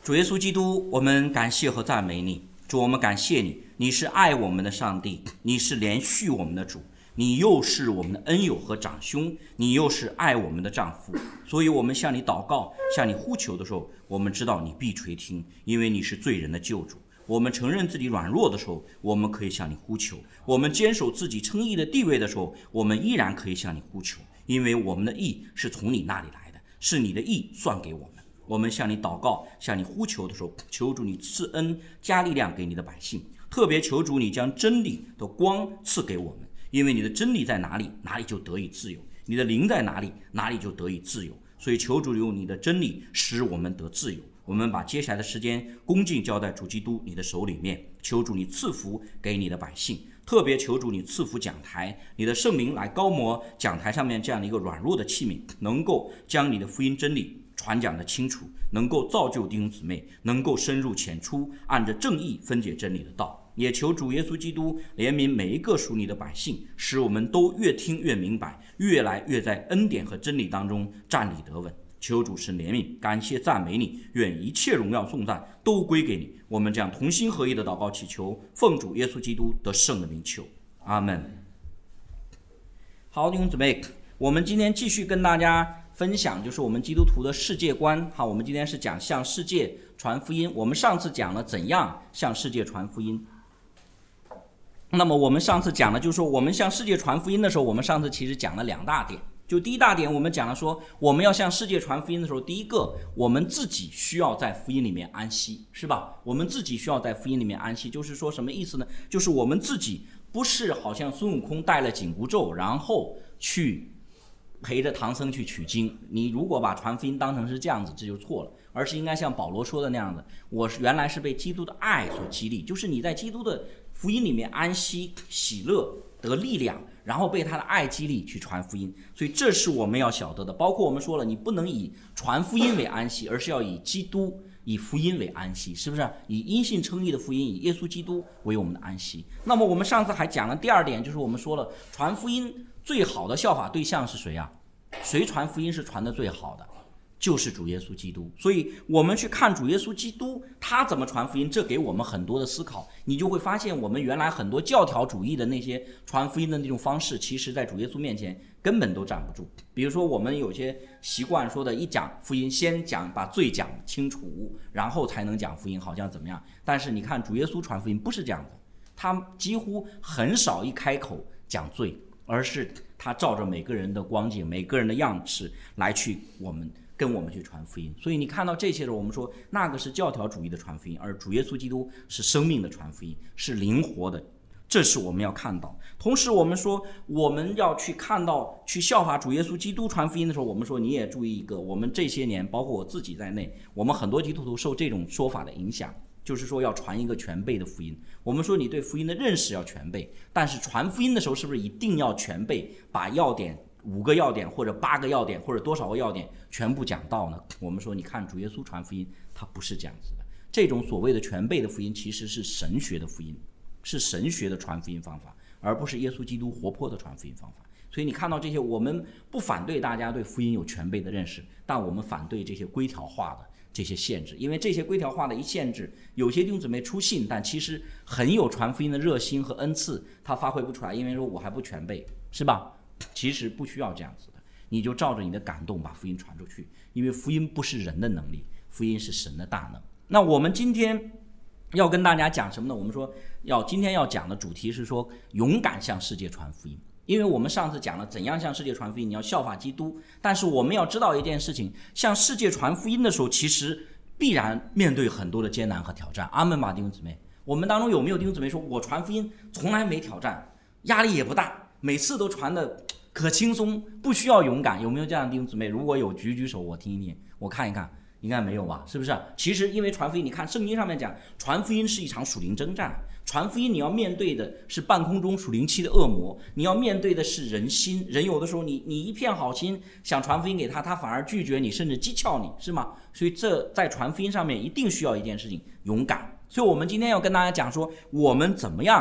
主耶稣基督，我们感谢和赞美你。主，我们感谢你，你是爱我们的上帝，你是连续我们的主，你又是我们的恩友和长兄，你又是爱我们的丈夫。所以我们向你祷告，向你呼求的时候，我们知道你必垂听，因为你是罪人的救主。我们承认自己软弱的时候，我们可以向你呼求；我们坚守自己称义的地位的时候，我们依然可以向你呼求，因为我们的义是从你那里来的，是你的义算给我们。我们向你祷告，向你呼求的时候，求主你赐恩加力量给你的百姓，特别求主你将真理的光赐给我们，因为你的真理在哪里，哪里就得以自由；你的灵在哪里，哪里就得以自由。所以求主用你的真理使我们得自由。我们把接下来的时间恭敬交在主基督你的手里面，求主你赐福给你的百姓，特别求主你赐福讲台，你的圣灵来高摩讲台上面这样的一个软弱的器皿，能够将你的福音真理传讲得清楚，能够造就弟兄姊妹，能够深入浅出，按着正义分解真理的道。也求主耶稣基督怜悯每一个属你的百姓，使我们都越听越明白，越来越在恩典和真理当中站立得稳。求主神怜悯，感谢赞美你，愿一切荣耀颂赞都归给你。我们这样同心合意的祷告祈求，奉主耶稣基督得胜的名求，阿们。好，弟兄姊妹，我们今天继续跟大家分享就是我们基督徒的世界观。好，我们今天是讲向世界传福音。我们上次讲了怎样向世界传福音。那么我们上次讲了，就是说我们向世界传福音的时候，我们上次其实讲了2大点。就第一大点，我们讲了说，我们要向世界传福音的时候，第一个，我们自己需要在福音里面安息，是吧？我们自己需要在福音里面安息，就是说什么意思呢？就是我们自己不是好像孙悟空带了紧箍咒，然后去陪着唐僧去取经。你如果把传福音当成是这样子，这就错了，而是应该像保罗说的那样子，我原来是被基督的爱所激励，就是你在基督的福音里面安息、喜乐、得力量，然后被他的爱激励去传福音。所以这是我们要晓得的。包括我们说了，你不能以传福音为安息，而是要以基督、以福音为安息，是不是？以因信称义的福音，以耶稣基督为我们的安息。那么我们上次还讲了第2点，就是我们说了，传福音最好的效法对象是谁啊？谁传福音是传的最好的？就是主耶稣基督。所以我们去看主耶稣基督他怎么传福音，这给我们很多的思考。你就会发现我们原来很多教条主义的那些传福音的那种方式，其实在主耶稣面前根本都站不住。比如说我们有些习惯说的，一讲福音先把罪讲清楚，然后才能讲福音，好像怎么样。但是你看主耶稣传福音不是这样的，他几乎很少一开口讲罪，而是他照着每个人的光景、每个人的样式来跟我们去传福音。所以你看到这些的时候，我们说那个是教条主义的传福音，而主耶稣基督是生命的传福音，是灵活的，这是我们要看到。同时我们说我们要去看到去效法主耶稣基督传福音的时候，我们说你也注意一个，我们这些年包括我自己在内，我们很多基督徒受这种说法的影响，就是说要传一个全备的福音。我们说你对福音的认识要全备，但是传福音的时候是不是一定要全备，把要点5个要点或者8个要点或者多少个要点全部讲到呢？我们说你看主耶稣传福音他不是这样子的，这种所谓的全备的福音其实是神学的福音，是神学的传福音方法，而不是耶稣基督活泼的传福音方法。所以你看到这些，我们不反对大家对福音有全备的认识，但我们反对这些规条化的这些限制。因为这些规条化的一限制，有些弟兄姊妹出信，但其实很有传福音的热心和恩赐，他发挥不出来，因为说我还不全备，是吧？其实不需要这样子的，你就照着你的感动把福音传出去，因为福音不是人的能力，福音是神的大能。那我们今天要跟大家讲什么呢？我们说今天要讲的主题是说勇敢向世界传福音。因为我们上次讲了怎样向世界传福音，你要效法基督，但是我们要知道一件事情，向世界传福音的时候，其实必然面对很多的艰难和挑战。阿门吧，弟兄姊妹。我们当中有没有弟兄姊妹说，我传福音从来没挑战，压力也不大，每次都传的可轻松，不需要勇敢？有没有这样的弟兄姊妹？如果有，举手，我听一听，我看一看。应该没有吧，是不是？其实因为传福音，你看圣经上面讲，传福音是一场属灵征战，传福音你要面对的是半空中属灵期的恶魔，你要面对的是人心，人有的时候你一片好心想传福音给他，他反而拒绝你，甚至讥诮你，是吗？所以这在传福音上面一定需要一件事情，勇敢。所以我们今天要跟大家讲说，我们怎么样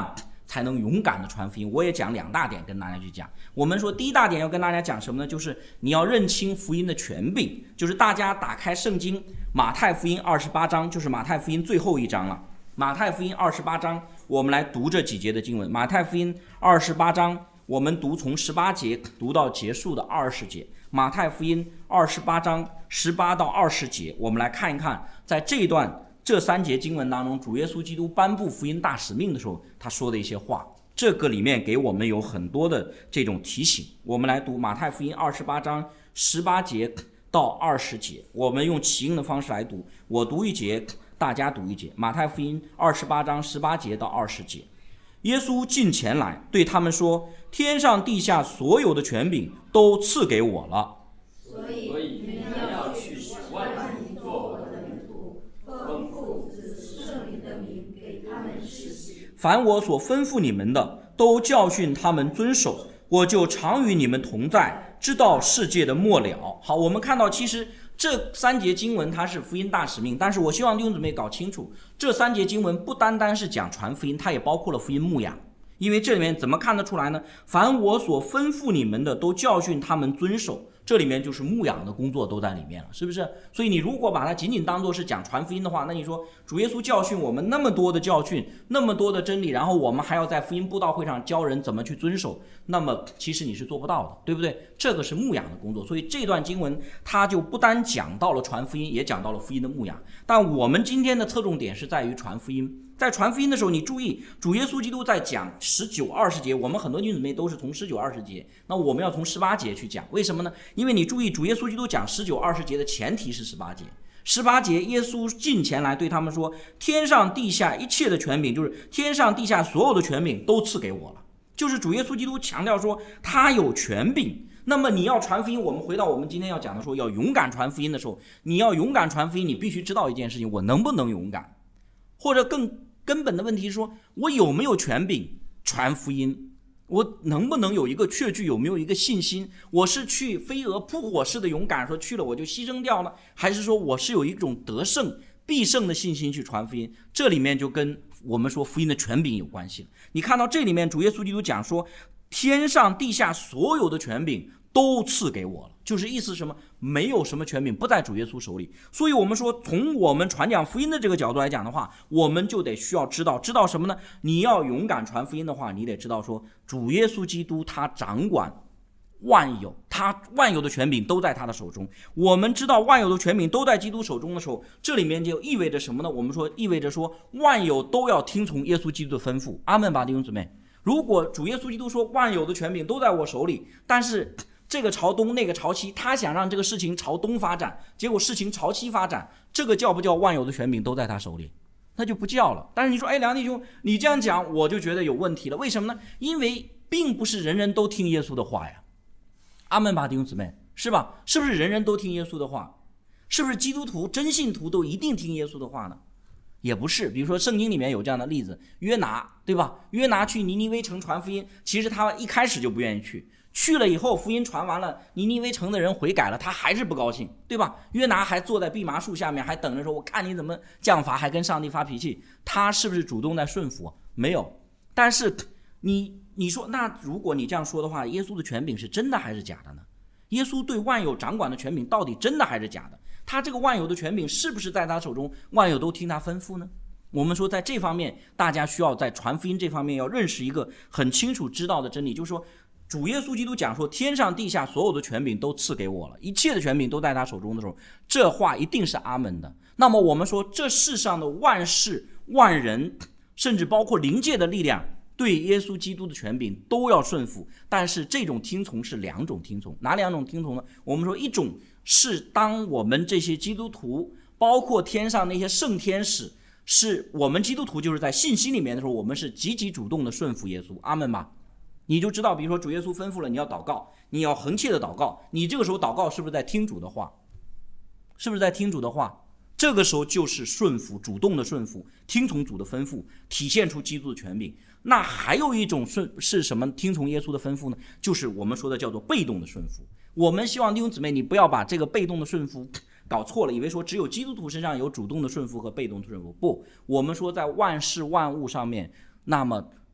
才能勇敢的传福音。我也讲2大点跟大家去讲。我们说第一大点要跟大家讲什么呢？就是你要认清福音的权柄。就是大家打开圣经马太福音28章，就是马太福音最后一章了。马太福音28章，我们来读这几节的经文。马太福音28章，我们读从18节读到结束的20节。马太福音28章18到20节，我们来看一看，在这3节经文当中，主耶稣基督颁布福音大使命的时候，他说的一些话。这个里面给我们有很多的这种提醒。我们来读马太福音28章18节到20节，我们用起应的方式来读，我读一节，大家读一节。马太福音28章18节到20节。耶稣近前来对他们说，天上地下所有的权柄都赐给我了， 所以你们要去使万民做我的门徒，奉父子圣灵的名给他们施洗。 凡我所吩咐你们的，都教训他们遵守，我就常与你们同在，直到世界的末了。好，我们看到其实这3节经文它是福音大使命，但是我希望弟兄姊妹搞清楚，这3节经文不单单是讲传福音，它也包括了福音牧养。因为这里面怎么看得出来呢？凡我所吩咐你们的，都教训他们遵守。这里面就是牧养的工作都在里面了，是不是？所以你如果把它仅仅当作是讲传福音的话，那你说主耶稣教训我们那么多的教训，那么多的真理，然后我们还要在福音布道会上教人怎么去遵守，那么其实你是做不到的，对不对？这个是牧养的工作。所以这段经文它就不单讲到了传福音，也讲到了福音的牧养。但我们今天的侧重点是在于传福音。在传福音的时候，你注意主耶稣基督在讲19、20节，我们很多弟兄姊妹都是从19、20节，那我们要从18节去讲。为什么呢？因为你注意主耶稣基督讲19、20节的前提是18节。18节耶稣近前来对他们说，天上地下一切的权柄，就是天上地下所有的权柄都赐给我了。就是主耶稣基督强调说他有权柄。那么你要传福音，我们回到我们今天要讲的说要勇敢传福音的时候，你要勇敢传福音，你必须知道一件事情，我能不能勇敢？或者更根本的问题是说，我有没有权柄传福音？我能不能有一个确据，有没有一个信心？我是去飞蛾扑火式的勇敢，说去了我就牺牲掉了，还是说我是有一种得胜必胜的信心去传福音？这里面就跟我们说福音的权柄有关系了。你看到这里面主耶稣基督讲说，天上地下所有的权柄都赐给我了，就是意思是什么？没有什么权柄不在主耶稣手里。所以我们说，从我们传讲福音的这个角度来讲的话，我们就得需要知道什么呢？你要勇敢传福音的话，你得知道说，主耶稣基督他掌管万有，他万有的权柄都在他的手中。我们知道万有的权柄都在基督手中的时候，这里面就意味着什么呢？我们说意味着说，万有都要听从耶稣基督的吩咐。阿们吧，弟兄姊妹。如果主耶稣基督说万有的权柄都在我手里，但是这个朝东那个朝西，他想让这个事情朝东发展，结果事情朝西发展，这个叫不叫万有的权柄都在他手里？那就不叫了。但是你说，梁弟兄，你这样讲我就觉得有问题了。为什么呢？因为并不是人人都听耶稣的话呀。阿们吧，弟兄姊妹，是吧？是不是人人都听耶稣的话？是不是基督徒真信徒都一定听耶稣的话呢？也不是。比如说圣经里面有这样的例子，约拿，对吧？约拿去尼尼微城传福音，其实他一开始就不愿意去了以后，福音传完了，尼尼微城的人悔改了，他还是不高兴，对吧？约拿还坐在蓖麻树下面，还等着说，我看你怎么降罚，还跟上帝发脾气。他是不是主动在顺服？没有。但是你说，那如果你这样说的话，耶稣的权柄是真的还是假的呢？耶稣对万有掌管的权柄到底真的还是假的？他这个万有的权柄是不是在他手中，万有都听他吩咐呢？我们说在这方面，大家需要在传福音这方面要认识一个很清楚知道的真理，就是说主耶稣基督讲说，天上地下所有的权柄都赐给我了，一切的权柄都在他手中的时候，这话一定是阿们的。那么我们说，这世上的万事万人，甚至包括灵界的力量，对耶稣基督的权柄都要顺服。但是这种听从是2种听从。哪2种听从呢？我们说一种是当我们这些基督徒，包括天上那些圣天使，是我们基督徒就是在信心里面的时候，我们是积极主动的顺服耶稣。阿们吧。你就知道，比如说主耶稣吩咐了你要祷告，你要恒切的祷告，你这个时候祷告是不是在听主的话？是不是在听主的话？这个时候就是顺服，主动的顺服，听从主的吩咐，体现出基督的权柄。那还有一种是什么？听从耶稣的吩咐呢？就是我们说的叫做被动的顺服。我们希望弟兄姊妹，你不要把这个被动的顺服搞错了，以为说只有基督徒身上有主动的顺服和被动的顺服。不，我们说在万事万物上面，那么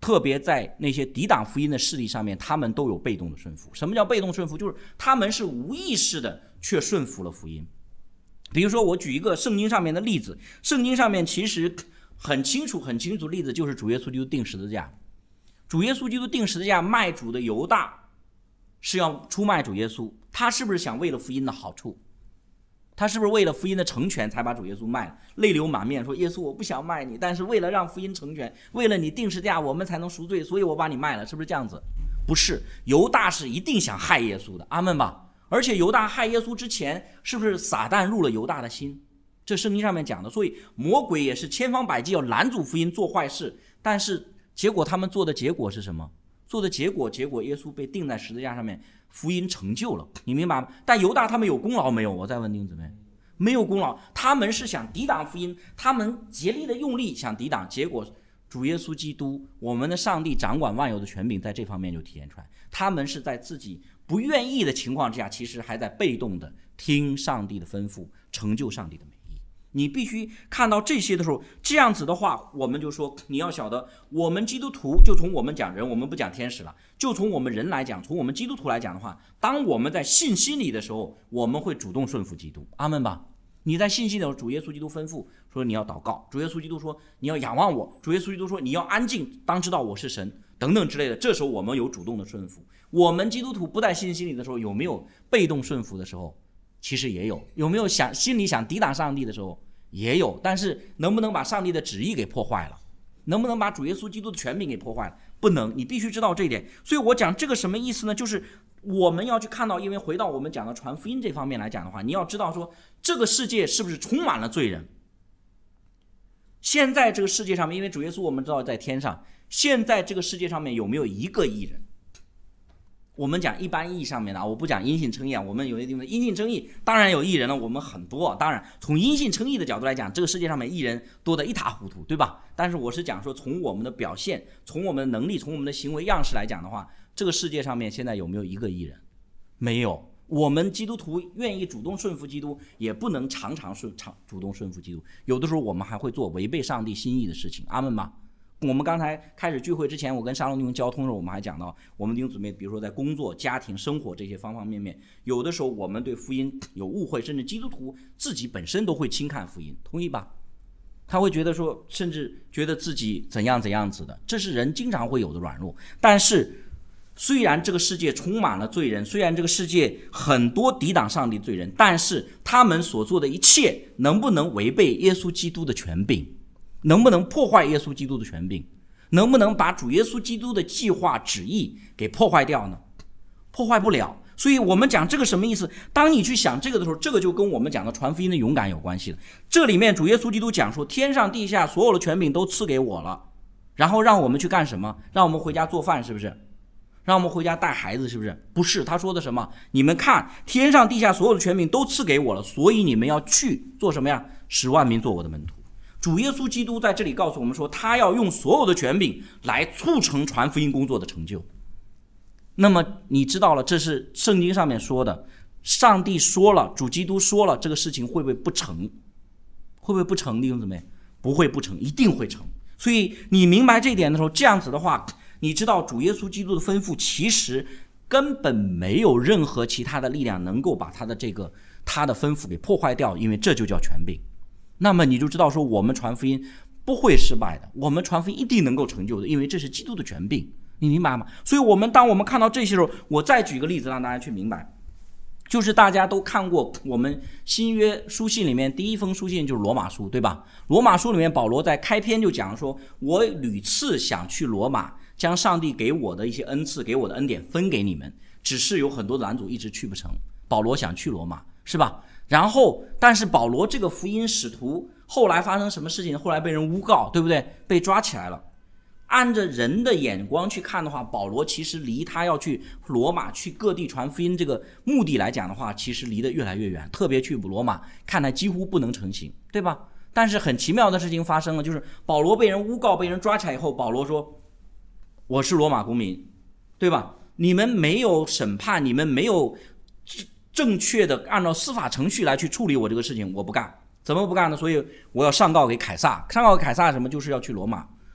特别在那些抵挡福音的势力上面，他们都有被动的顺服。什么叫被动顺服？就是他们是无意识的却顺服了福音。比如说我举一个圣经上面的例子，圣经上面其实很清楚的例子就是主耶稣基督钉十字架。主耶稣基督钉十字架，卖主的犹大是要出卖主耶稣，他是不是想为了福音的好处？他是不是为了福音的成全才把主耶稣卖了，泪流满面说耶稣我不想卖你，但是为了让福音成全，为了你钉十字架我们才能赎罪，所以我把你卖了，是不是这样子？不是，犹大是一定想害耶稣的，阿们吧。而且犹大害耶稣之前，是不是撒旦入了犹大的心？这圣经上面讲的。所以魔鬼也是千方百计要拦阻福音做坏事，但是结果他们做的结果是什么？做的结果耶稣被钉在十字架上面，福音成就了，你明白吗？但犹大他们有功劳没有？我再问弟兄姊妹，没有功劳，他们是想抵挡福音，他们竭力的用力想抵挡，结果主耶稣基督，我们的上帝掌管万有的权柄在这方面就体现出来，他们是在自己不愿意的情况之下，其实还在被动的听上帝的吩咐，成就上帝的美意。你必须看到这些的时候，这样子的话，我们就说你要晓得，我们基督徒就从我们讲人，我们不讲天使了，就从我们人来讲，从我们基督徒来讲的话，当我们在信心里的时候，我们会主动顺服基督，阿们吧。你在信心的时候，主耶稣基督吩咐说你要祷告，主耶稣基督说你要仰望我，主耶稣基督说你要安静，当知道我是神等等之类的，这时候我们有主动的顺服。我们基督徒不在信心里的时候，有没有被动顺服的时候？其实也有。有没有心里想抵挡上帝的时候？也有。但是能不能把上帝的旨意给破坏了？能不能把主耶稣基督的权柄给破坏了？不能，你必须知道这一点。所以我讲这个什么意思呢？就是我们要去看到，因为回到我们讲的传福音这方面来讲的话，你要知道说这个世界是不是充满了罪人。现在这个世界上面，因为主耶稣我们知道在天上，现在这个世界上面有没有一个义人？我们讲一般意义上面的，我不讲因信称义啊。我们有些地方因信称义，当然有义人了，我们很多。当然，从因信称义的角度来讲，这个世界上面义人多得一塌糊涂，对吧？但是我是讲说，从我们的表现，从我们的能力，从我们的行为样式来讲的话，这个世界上面现在有没有一个义人？没有。我们基督徒愿意主动顺服基督，也不能常常主动顺服基督。有的时候我们还会做违背上帝心意的事情，阿们吧。我们刚才开始聚会之前，我跟沙龙弟兄交通的时候，我们还讲到，我们弟兄姊妹，比如说在工作、家庭、生活这些方方面面，有的时候我们对福音有误会，甚至基督徒自己本身都会轻看福音，同意吧？他会觉得说，甚至觉得自己怎样子的，这是人经常会有的软弱。但是虽然这个世界充满了罪人，虽然这个世界很多抵挡上帝罪人，但是他们所做的一切能不能违背耶稣基督的权柄？能不能破坏耶稣基督的权柄？能不能把主耶稣基督的计划旨意给破坏掉呢？破坏不了。所以我们讲这个什么意思？当你去想这个的时候，这个就跟我们讲的传福音的勇敢有关系了。这里面主耶稣基督讲说，天上地下所有的权柄都赐给我了，然后让我们去干什么？让我们回家做饭，是不是？让我们回家带孩子，是不是？不是，他说的什么？你们看，天上地下所有的权柄都赐给我了，所以你们要去做什么呀？使万民做我的门徒。主耶稣基督在这里告诉我们说，他要用所有的权柄来促成传福音工作的成就。那么你知道了，这是圣经上面说的，上帝说了，主基督说了，这个事情会不会不成？会不会不成？弟兄姊妹，不会不成，一定会成。所以你明白这一点的时候，这样子的话，你知道主耶稣基督的吩咐其实根本没有任何其他的力量能够把他的吩咐给破坏掉，因为这就叫权柄。那么你就知道说，我们传福音不会失败的，我们传福音一定能够成就的，因为这是基督的权柄，你明白吗？所以当我们看到这些时候，我再举个例子让大家去明白，就是大家都看过我们新约书信里面第一封书信就是罗马书，对吧？罗马书里面保罗在开篇就讲说，我屡次想去罗马，将上帝给我的一些恩赐，给我的恩典分给你们，只是有很多拦阻一直去不成。保罗想去罗马，是吧？然后但是保罗这个福音使徒后来发生什么事情？后来被人诬告，对不对？被抓起来了。按着人的眼光去看的话，保罗其实离他要去罗马去各地传福音这个目的来讲的话，其实离得越来越远，特别去罗马看来几乎不能成行，对吧？但是很奇妙的事情发生了，就是保罗被人诬告，被人抓起来以后，保罗说，我是罗马公民，对吧？你们没有审判，你们没有正确的按照司法程序来去处理我这个事情，我不干。怎么不干呢？所以我要上告给凯撒。上告给凯撒什么？就是要去罗马。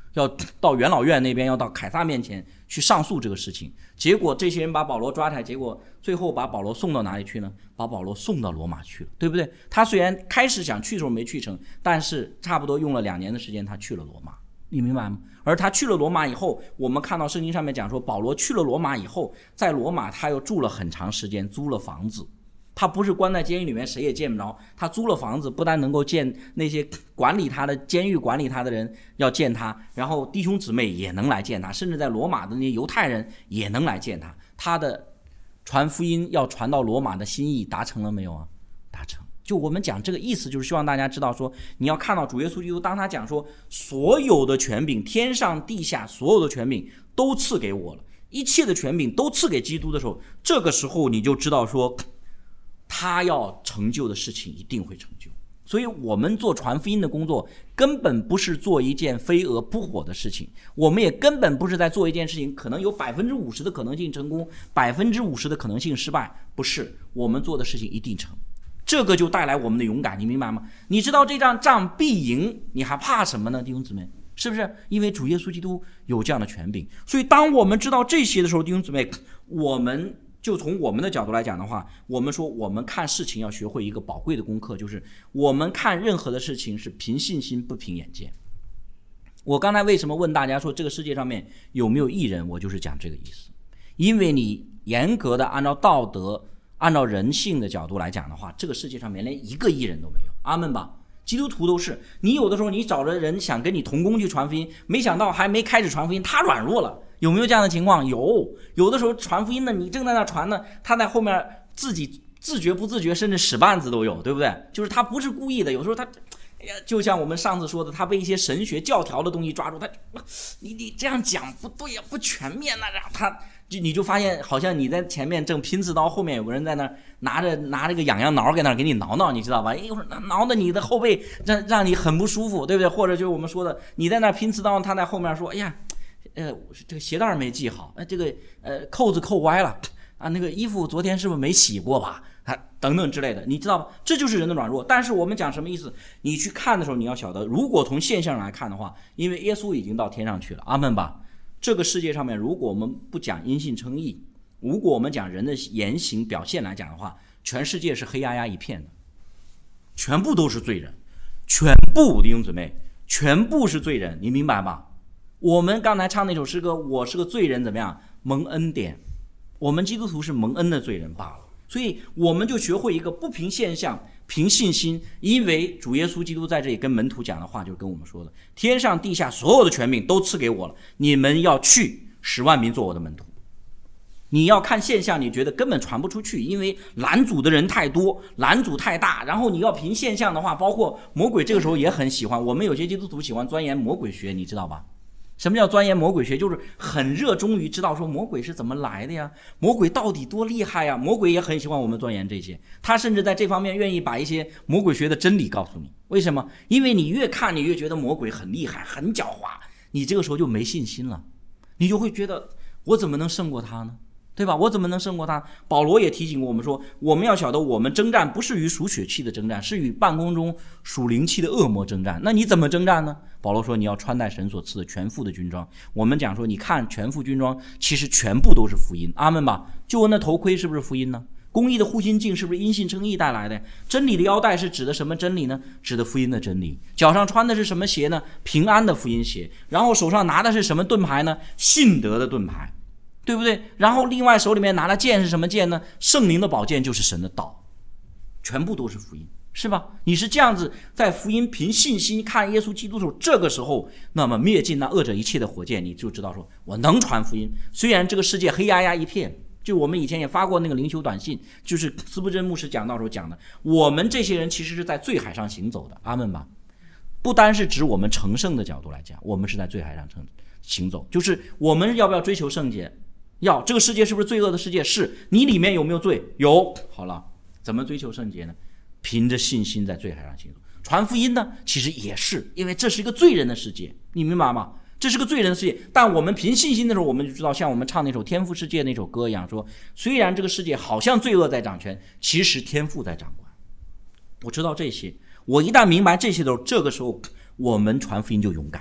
要到元老院那边，要到凯撒面前去上诉这个事情。结果这些人把保罗抓起来，结果最后把保罗送到哪里去呢？把保罗送到罗马去了，对不对？他虽然开始想去的时候没去成，但是差不多用了2年的时间，他去了罗马，你明白吗？而他去了罗马以后，我们看到圣经上面讲说，保罗去了罗马以后，在罗马他又住了很长时间，租了房子。他不是关在监狱里面谁也见不着，他租了房子，不但能够见那些管理他的监狱管理他的人要见他，然后弟兄姊妹也能来见他，甚至在罗马的那些犹太人也能来见他。他的传福音要传到罗马的心意达成了没有啊？达成。就我们讲这个意思，就是希望大家知道说，你要看到主耶稣基督，当他讲说所有的权柄，天上地下所有的权柄都赐给我了，一切的权柄都赐给基督的时候，这个时候你就知道说他要成就的事情一定会成就。所以我们做传福音的工作根本不是做一件飞蛾扑火的事情，我们也根本不是在做一件事情可能有 50% 的可能性成功， 50% 的可能性失败，不是，我们做的事情一定成。这个就带来我们的勇敢，你明白吗？你知道这场仗必赢，你还怕什么呢？弟兄姊妹，是不是？因为主耶稣基督有这样的权柄。所以当我们知道这些的时候，弟兄姊妹，我们就从我们的角度来讲的话，我们说我们看事情要学会一个宝贵的功课，就是我们看任何的事情是凭信心不凭眼见。我刚才为什么问大家说这个世界上面有没有义人，我就是讲这个意思。因为你严格的按照道德按照人性的角度来讲的话，这个世界上面连一个义人都没有，阿们吧。基督徒都是，你有的时候你找着人想跟你同工去传福音，没想到还没开始传福音他软弱了，有没有这样的情况？有的时候传福音呢，你正在那传呢，他在后面自己自觉不自觉甚至使绊子都有，对不对？就是他不是故意的，有时候他就像我们上次说的，他被一些神学教条的东西抓住，他你这样讲不对呀，不全面呐，然后他你就发现好像你在前面正拼刺刀，后面有个人在那拿着个痒痒挠在那给你挠挠，你知道吧？挠的你的后背让你很不舒服，对不对？或者就是我们说的，你在那拼刺刀，他在后面说，哎呀，这个鞋带没系好，这个扣子扣歪了啊，那个衣服昨天是不是没洗过吧？等等之类的，你知道吧？这就是人的软弱。但是我们讲什么意思？你去看的时候，你要晓得，如果从现象来看的话，因为耶稣已经到天上去了，阿们吧。这个世界上面，如果我们不讲因信称义，如果我们讲人的言行表现来讲的话，全世界是黑压压一片的，全部都是罪人，全部弟兄姊妹，全部是罪人，你明白吧？我们刚才唱那首诗歌，我是个罪人，怎么样？蒙恩典，我们基督徒是蒙恩的罪人罢了。所以我们就学会一个不凭现象，凭信心。因为主耶稣基督在这里跟门徒讲的话，就是跟我们说的，天上地下所有的权柄都赐给我了，你们要去10万民做我的门徒。你要看现象，你觉得根本传不出去，因为拦阻的人太多，拦阻太大。然后你要凭现象的话，包括魔鬼这个时候也很喜欢，我们有些基督徒喜欢钻研魔鬼学，你知道吧？什么叫钻研魔鬼学？就是很热衷于知道说魔鬼是怎么来的呀，魔鬼到底多厉害呀。魔鬼也很喜欢我们钻研这些，他甚至在这方面愿意把一些魔鬼学的真理告诉你。为什么？因为你越看你越觉得魔鬼很厉害很狡猾，你这个时候就没信心了，你就会觉得我怎么能胜过他呢？对吧？我怎么能胜过他？保罗也提醒过我们说，我们要晓得我们征战不是与属血气的征战，是与半空中属灵气的恶魔征战。那你怎么征战呢？保罗说你要穿戴神所赐的全副的军装。我们讲说你看全副军装其实全部都是福音，阿们吧。救恩的头盔是不是福音呢？公义的护心镜是不是因信称义带来的？真理的腰带是指的什么真理呢？指的福音的真理。脚上穿的是什么鞋呢？平安的福音鞋。然后手上拿的是什么盾牌呢？信德的盾牌，对不对？然后另外手里面拿的剑是什么剑呢？圣灵的宝剑，就是神的道，全部都是福音，是吧？你是这样子在福音凭信心看耶稣基督的时候，这个时候那么灭尽那恶者一切的火箭，你就知道说我能传福音。虽然这个世界黑压压一片，就我们以前也发过那个灵修短信，就是司布真牧师讲到时候讲的，我们这些人其实是在罪海上行走的，阿们吧。不单是指我们成圣的角度来讲，我们是在罪海上行走，就是我们要不要追求圣洁？要。这个世界是不是罪恶的世界？是。你里面有没有罪？有。好了，怎么追求圣洁呢？凭着信心在罪海上行走。传福音呢，其实也是，因为这是一个罪人的世界，你明白吗？这是个罪人的世界，但我们凭信心的时候，我们就知道，像我们唱那首《天父世界》那首歌一样，说虽然这个世界好像罪恶在掌权，其实天父在掌管。我知道这些，我一旦明白这些的时候，这个时候我们传福音就勇敢，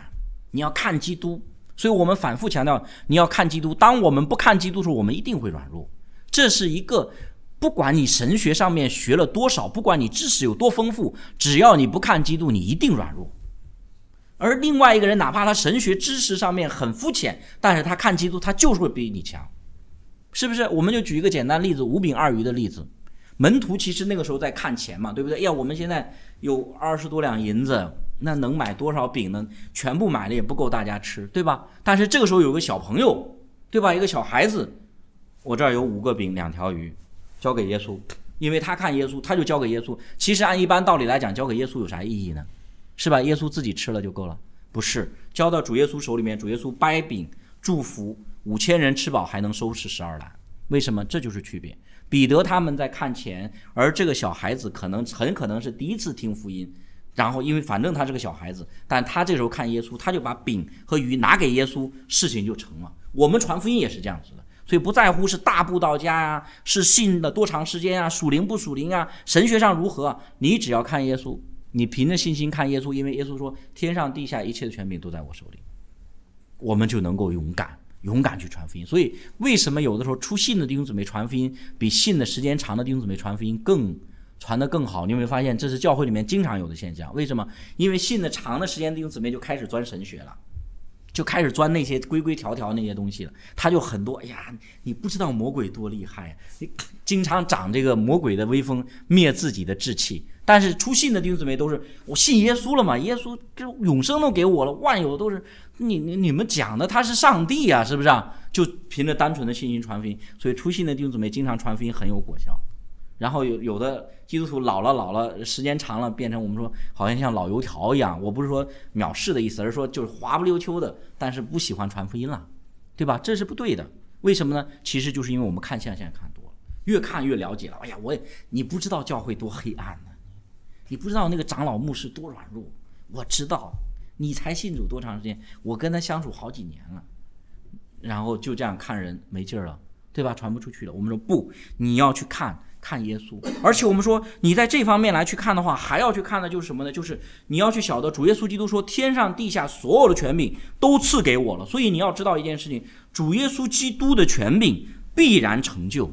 你要看基督。所以我们反复强调你要看基督，当我们不看基督的时候，我们一定会软弱。这是一个不管你神学上面学了多少，不管你知识有多丰富，只要你不看基督，你一定软弱。而另外一个人哪怕他神学知识上面很肤浅，但是他看基督，他就是会比你强，是不是？我们就举一个简单例子，5饼2鱼的例子。门徒其实那个时候在看钱嘛，对不对？我们现在有20多两银子，那能买多少饼呢？全部买了也不够大家吃，对吧？但是这个时候有个小朋友，对吧？一个小孩子，我这儿有5个饼2条鱼，交给耶稣，因为他看耶稣，他就交给耶稣。其实按一般道理来讲，交给耶稣有啥意义呢？是吧？耶稣自己吃了就够了？不是，交到主耶稣手里面，主耶稣掰饼祝福5000人吃饱，还能收拾12篮。为什么？这就是区别。彼得他们在看钱，而这个小孩子很可能是第一次听福音，然后因为反正他是个小孩子，但他这时候看耶稣，他就把饼和鱼拿给耶稣，事情就成了。我们传福音也是这样子的，所以不在乎是大布道家啊，是信了多长时间啊，属灵不属灵啊，神学上如何啊，你只要看耶稣，你凭着信心看耶稣，因为耶稣说天上地下一切的权柄都在我手里，我们就能够勇敢去传福音。所以为什么有的时候出信的弟兄姊妹传福音比信的时间长的弟兄姊妹传福音传得更好？你有没有发现这是教会里面经常有的现象？为什么？因为信的长的时间弟兄姊妹就开始钻神学了，就开始钻那些规规条条那些东西了，他就很多你不知道魔鬼多厉害，你经常长这个魔鬼的威风，灭自己的志气。但是出信的弟兄姊妹都是我信耶稣了嘛，耶稣就永生都给我了，万有都是你们讲的他是上帝啊，是不是啊？就凭着单纯的信心传福音，所以出信的弟兄姊妹经常传福音很有果效。然后有的基督徒老了，时间长了变成我们说好像像老油条一样，我不是说藐视的意思，而是说就是滑不溜秋的，但是不喜欢传福音了，对吧？这是不对的。为什么呢？其实就是因为我们看象现在看多了，越看越了解了。你不知道教会多黑暗呢，你不知道那个长老牧师多软弱，我知道。你才信主多长时间？我跟他相处好几年了，然后就这样看人没劲儿了，对吧？传不出去了。我们说不，你要去看耶稣。而且我们说你在这方面来去看的话，还要去看的就是什么呢？就是你要去晓得主耶稣基督说天上地下所有的权柄都赐给我了。所以你要知道一件事情，主耶稣基督的权柄必然成就，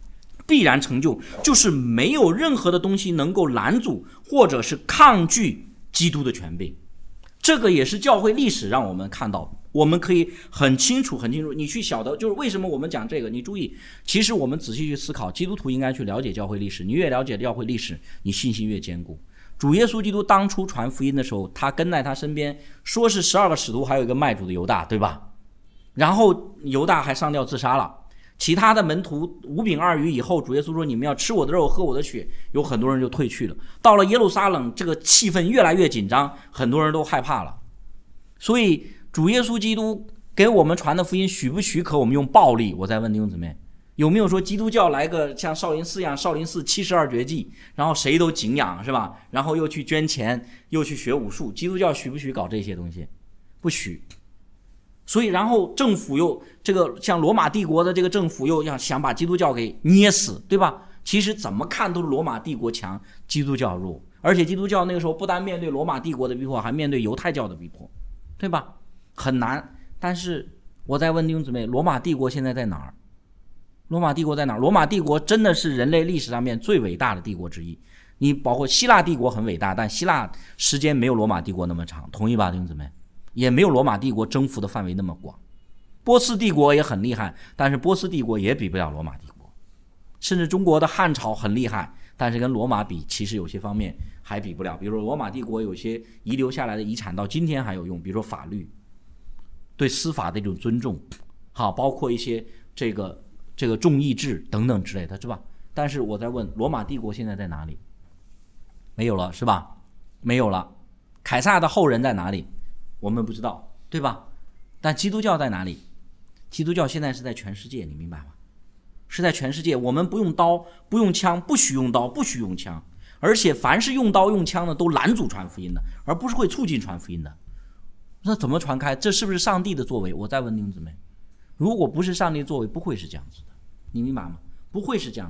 就是没有任何的东西能够拦阻或者是抗拒基督的权柄。这个也是教会历史让我们看到，我们可以很清楚你去晓得，就是为什么我们讲这个。你注意，其实我们仔细去思考，基督徒应该去了解教会历史，你越了解教会历史，你信心越坚固。主耶稣基督当初传福音的时候，他跟在他身边说是12个使徒，还有一个卖主的犹大，对吧？然后犹大还上吊自杀了。其他的门徒5饼2鱼以后，主耶稣说你们要吃我的肉喝我的血，有很多人就退去了。到了耶路撒冷，这个气氛越来越紧张，很多人都害怕了。所以主耶稣基督给我们传的福音许不许可我们用暴力？我再问弟兄姊妹，有没有说基督教来个像少林寺一样，少林寺72绝技，然后谁都敬仰，是吧？然后又去捐钱，又去学武术，基督教许不许搞这些东西？不许。所以然后政府又这个像罗马帝国的这个政府又要想把基督教给捏死，对吧？其实怎么看都是罗马帝国强，基督教弱。而且基督教那个时候不单面对罗马帝国的逼迫，还面对犹太教的逼迫，对吧？很难。但是我再问弟兄姊妹，罗马帝国现在在哪儿？罗马帝国在哪儿？罗马帝国真的是人类历史上面最伟大的帝国之一。你包括希腊帝国很伟大，但希腊时间没有罗马帝国那么长，同意吧弟兄姊妹？也没有罗马帝国征服的范围那么广。波斯帝国也很厉害，但是波斯帝国也比不了罗马帝国。甚至中国的汉朝很厉害，但是跟罗马比，其实有些方面还比不了。比如说罗马帝国有些遗留下来的遗产到今天还有用，比如说法律，对司法的一种尊重，好，包括一些这个众议制等等之类的，是吧？但是我在问，罗马帝国现在在哪里？没有了，是吧？没有了。凯撒的后人在哪里？我们不知道，对吧？但基督教在哪里？基督教现在是在全世界，你明白吗？是在全世界。我们不用刀，不用枪，不许用刀，不许用枪，而且凡是用刀用枪的都拦阻传福音的，而不是会促进传福音的。那怎么传开？这是不是上帝的作为？我再问弟兄姊妹，如果不是上帝的作为，不会是这样子的，你明白吗？不会是这样子的。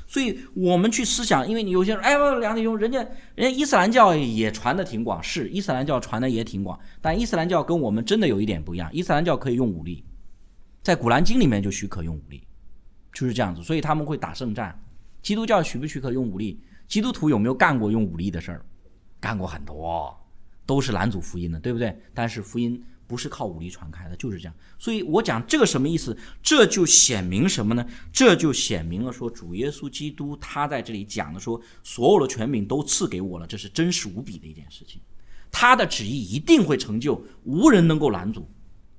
所以我们去思想，因为你有些人，梁弟兄，人家伊斯兰教也传的挺广，是伊斯兰教传的也挺广，但伊斯兰教跟我们真的有一点不一样，伊斯兰教可以用武力，在古兰经里面就许可用武力，就是这样子，所以他们会打胜战。基督教许不许可用武力？基督徒有没有干过用武力的事儿？干过很多，都是拦阻福音的，对不对？但是福音不是靠武力传开的，就是这样。所以我讲这个什么意思？这就显明什么呢？这就显明了说，主耶稣基督他在这里讲的说，所有的权柄都赐给我了，这是真实无比的一件事情。他的旨意一定会成就，无人能够拦阻。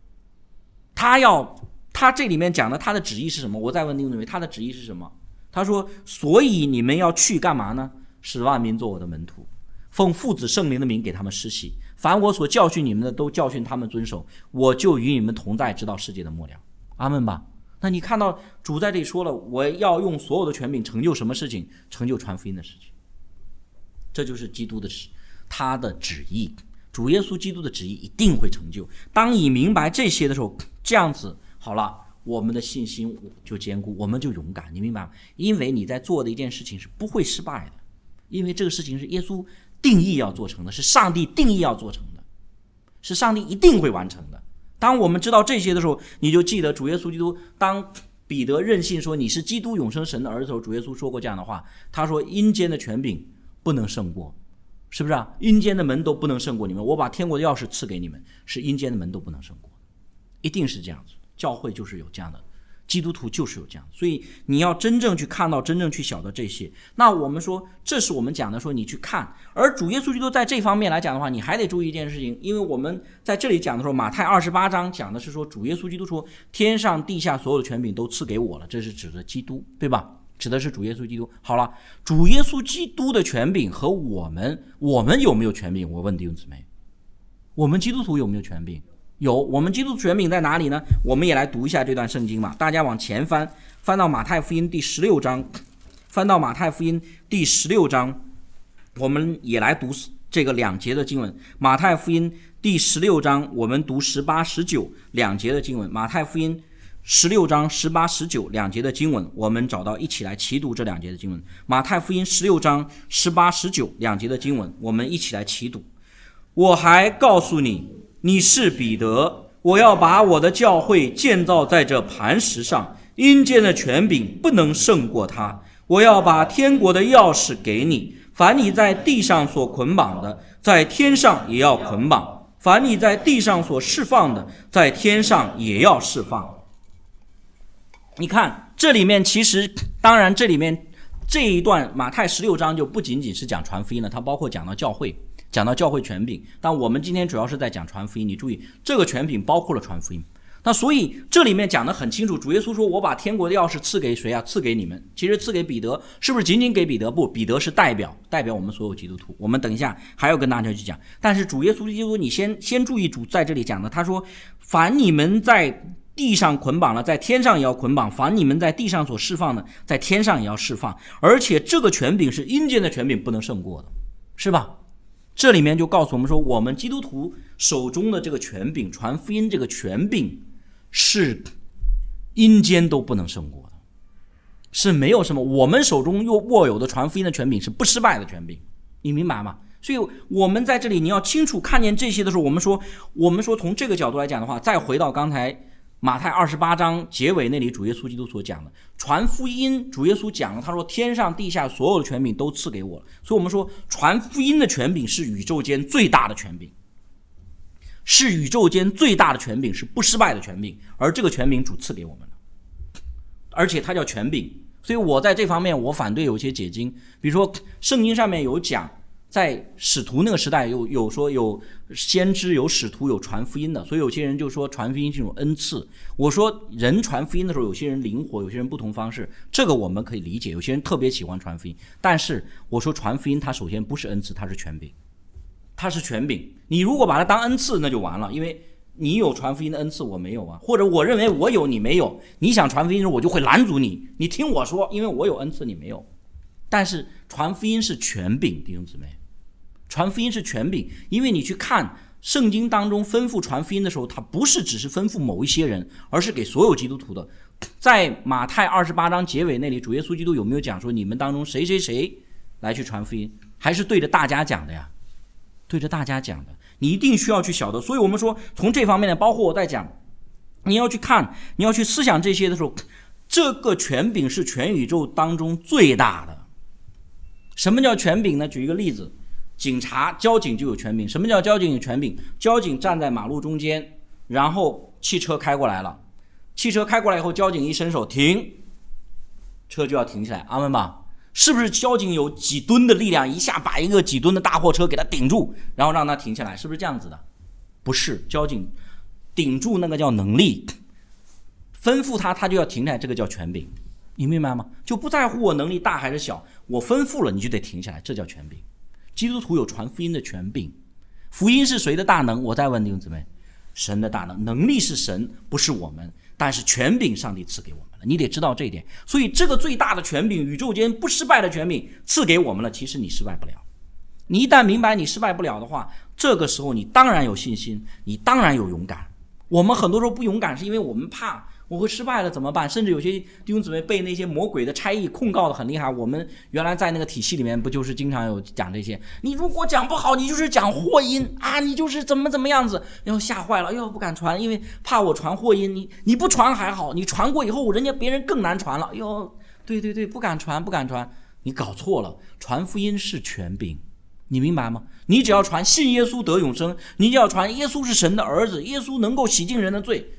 他这里面讲的他的旨意是什么？我再问弟兄姊妹，他的旨意是什么？他说，所以你们要去干嘛呢？使万民做我的门徒，奉父子圣灵的名给他们施洗，凡我所教训你们的都教训他们遵守，我就与你们同在直到世界的末了。阿们吧。那你看到主在这里说了，我要用所有的权柄成就什么事情？成就传福音的事情。这就是基督的他的旨意，主耶稣基督的旨意一定会成就。当你明白这些的时候，这样子好了，我们的信心就坚固，我们就勇敢，你明白吗？因为你在做的一件事情是不会失败的，因为这个事情是耶稣定义要做成的，是上帝定义要做成的，是上帝一定会完成的。当我们知道这些的时候，你就记得主耶稣基督，当彼得任性说你是基督永生神的儿子的时候，主耶稣说过这样的话，他说阴间的权柄不能胜过，是不是啊？阴间的门都不能胜过你们，我把天国的钥匙赐给你们，是阴间的门都不能胜过，一定是这样子。教会就是有这样的，基督徒就是有这样，所以你要真正去看到，真正去晓得这些。那我们说，这是我们讲的说你去看，而主耶稣基督在这方面来讲的话，你还得注意一件事情，因为我们在这里讲的时候，马太28章讲的是说，主耶稣基督说，天上地下所有的权柄都赐给我了，这是指的基督，对吧？指的是主耶稣基督。好了，主耶稣基督的权柄和我们有没有权柄？我问弟兄姊妹，我们基督徒有没有权柄？有。我们基督徒权柄在哪里呢？我们也来读一下这段圣经嘛。大家往前翻到马太福音第16章，翻到马太福音第16章，我们也来读这个2节的经文。马太福音第16章，我们读18、19 2节的经文。马太福音16章18、19 2节的经文，我们找到一起来齐读这2节的经文。马太福音16章18、19 2节的经文，我们一起来齐读。我还告诉你，你是彼得，我要把我的教会建造在这磐石上，阴间的权柄不能胜过它。我要把天国的钥匙给你，凡你在地上所捆绑的，在天上也要捆绑；凡你在地上所释放的，在天上也要释放。你看这里面其实当然这里面这一段马太16章就不仅仅是讲传福音了，它包括讲到教会权柄，但我们今天主要是在讲传福音。你注意这个权柄包括了传福音。那所以这里面讲得很清楚，主耶稣说我把天国的钥匙赐给谁啊？赐给你们。其实赐给彼得，是不是仅仅给彼得？不，彼得是代表我们所有基督徒。我们等一下还要跟大家去讲。但是主耶稣基督，你先注意主在这里讲的，他说凡你们在地上捆绑了，在天上也要捆绑；凡你们在地上所释放的，在天上也要释放。而且这个权柄是阴间的权柄不能胜过的，是吧？这里面就告诉我们说，我们基督徒手中的这个权柄，传福音这个权柄是阴间都不能胜过的，是没有什么我们手中握有的传福音的权柄是不失败的权柄，你明白吗？所以我们在这里你要清楚看见这些的时候，我们说从这个角度来讲的话，再回到刚才马太28章结尾那里主耶稣基督所讲的传福音，主耶稣讲了，他说天上地下所有的权柄都赐给我了。所以我们说传福音的权柄是宇宙间最大的权柄，是宇宙间最大的权柄，是不失败的权柄，而这个权柄主赐给我们了，而且它叫权柄。所以我在这方面我反对有些解经，比如说圣经上面有讲在使徒那个时代有说有先知有使徒有传福音的，所以有些人就说传福音是一种恩赐。我说人传福音的时候，有些人灵活，有些人不同方式，这个我们可以理解，有些人特别喜欢传福音。但是我说传福音它首先不是恩赐，它是权柄，它是权柄。你如果把它当恩赐那就完了，因为你有传福音的恩赐我没有啊，或者我认为我有你没有，你想传福音的时候我就会拦阻你，你听我说，因为我有恩赐你没有。但是传福音是权柄，弟兄姊妹，传福音是权柄。因为你去看圣经当中吩咐传福音的时候，它不是只是吩咐某一些人，而是给所有基督徒的。 在马太28章结尾那里，主耶稣基督有没有讲说你们当中谁谁谁来去传福音？还是对着大家讲的呀？对着大家讲的，你一定需要去晓得。所以我们说从这方面呢，包括我在讲，你要去看，你要去思想这些的时候，这个权柄是全宇宙当中最大的。什么叫权柄呢？举一个例子，警察交警就有权柄。什么叫交警有权柄？交警站在马路中间，然后汽车开过来了，汽车开过来以后，交警一伸手停，车就要停下来。阿们吧。是不是交警有几吨的力量，一下把一个几吨的大货车给它顶住，然后让它停下来？是不是这样子的？不是，交警顶住那个叫能力，吩咐他就要停下来，这个叫权柄。你明白吗？就不在乎我能力大还是小，我吩咐了你就得停下来，这叫权柄。基督徒有传福音的权柄。福音是谁的大能？我再问弟兄姊妹，神的大能。能力是神，不是我们，但是权柄上帝赐给我们了，你得知道这一点。所以这个最大的权柄，宇宙间不失败的权柄赐给我们了，其实你失败不了。你一旦明白你失败不了的话，这个时候你当然有信心，你当然有勇敢。我们很多时候不勇敢是因为我们怕我会失败了怎么办？甚至有些弟兄姊妹被那些魔鬼的差役控告的很厉害。我们原来在那个体系里面不就是经常有讲这些，你如果讲不好，你就是讲祸音啊，你就是怎么样子，然后吓坏了，不敢传，因为怕我传祸音。你不传还好，你传过以后别人更难传了。对，不敢传，你搞错了，传福音是权柄，你明白吗？你只要传信耶稣得永生，你只要传耶稣是神的儿子，耶稣能够洗净人的罪，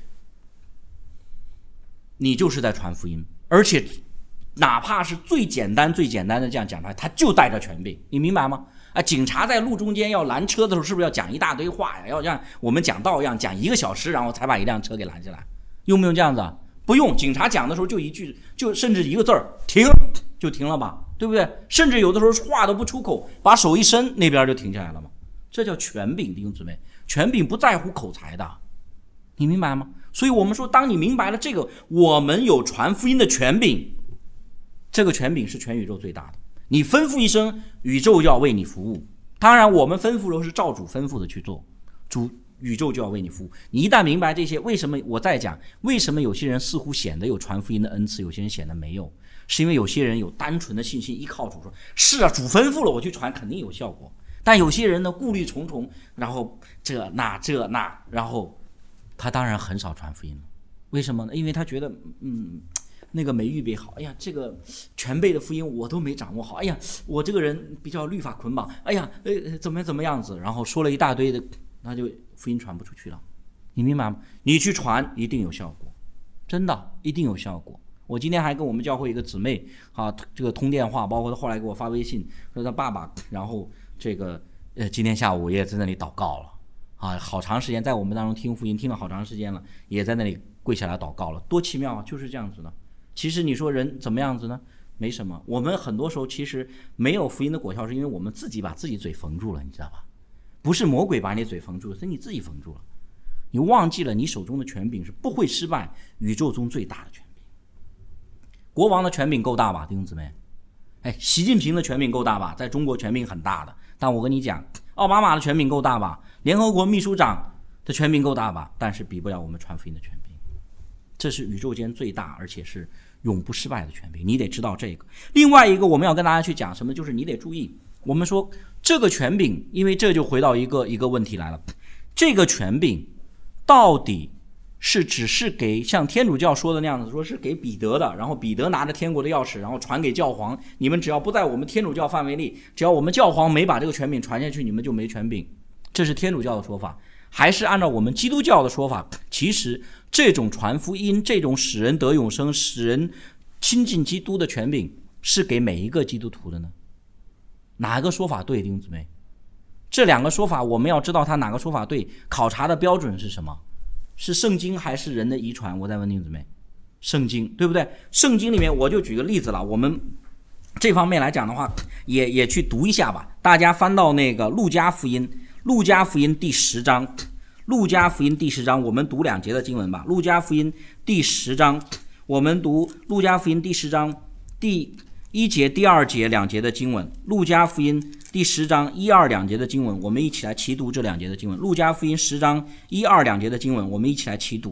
你就是在传福音。而且哪怕是最简单的这样讲出来，他就带着权柄，你明白吗？警察在路中间要拦车的时候，是不是要讲一大堆话呀？要像我们讲道一样讲1个小时，然后才把一辆车给拦下来？用不用这样子啊？不用，警察讲的时候就一句，就甚至1个字儿，停就停了吧，对不对？甚至有的时候话都不出口，把手一伸，那边就停下来了嘛。这叫权柄，弟兄姊妹，权柄不在乎口才的，你明白吗？所以我们说，当你明白了这个，我们有传福音的权柄，这个权柄是全宇宙最大的。你吩咐一声，宇宙就要为你服务。当然我们吩咐的是照主吩咐的去做，宇宙就要为你服务。你一旦明白这些，为什么我在讲，为什么有些人似乎显得有传福音的恩赐，有些人显得没有？是因为有些人有单纯的信心，依靠主说，是啊，主吩咐了我去传，肯定有效果。但有些人呢，顾虑重重，然后这那，然后他当然很少传福音了。为什么呢？因为他觉得那个没预备好，这个全备的福音我都没掌握好，我这个人比较律法捆绑，怎么样子，然后说了一大堆的，那就福音传不出去了。你明白吗？你去传一定有效果，真的一定有效果。我今天还跟我们教会一个姊妹这个通电话，包括她后来给我发微信说她爸爸，然后这个今天下午也在那里祷告了好长时间，在我们当中听福音听了好长时间了，也在那里跪下来祷告了，多奇妙啊！就是这样子的。其实你说人怎么样子呢？没什么。我们很多时候其实没有福音的果效，是因为我们自己把自己嘴缝住了，你知道吧？不是魔鬼把你嘴缝住了，是你自己缝住了。你忘记了你手中的权柄是不会失败，宇宙中最大的权柄。国王的权柄够大吧，弟兄姊妹？习近平的权柄够大吧？在中国权柄很大的。但我跟你讲，奥巴马的权柄够大吧？联合国秘书长的权柄够大吧？但是比不了我们传福音的权柄。这是宇宙间最大而且是永不失败的权柄，你得知道这个。另外一个我们要跟大家去讲什么，就是你得注意，我们说这个权柄，因为这就回到一个问题来了，这个权柄到底是只是给像天主教说的那样子，说是给彼得的，然后彼得拿着天国的钥匙，然后传给教皇，你们只要不在我们天主教范围内，只要我们教皇没把这个权柄传下去，你们就没权柄。这是天主教的说法。还是按照我们基督教的说法，其实这种传福音，这种使人得永生，使人亲近基督的权柄是给每一个基督徒的呢？哪一个说法对，弟兄姊妹？这两个说法我们要知道它哪个说法对，考察的标准是什么？是圣经还是人的遗传？我再问弟兄姊妹，圣经对不对？圣经里面我就举个例子了，我们这方面来讲的话也去读一下吧。大家翻到那个路加福音第10章，路加福音第10章，我们读2节的经文吧。路加福音第10章，我们读路加福音第10章第1节、第2节2节的经文。路加福音第10章1、2、2节的经文，我们一起来齐读这2节的经文。路加福音10章1、2、2节的经文，我们一起来齐读。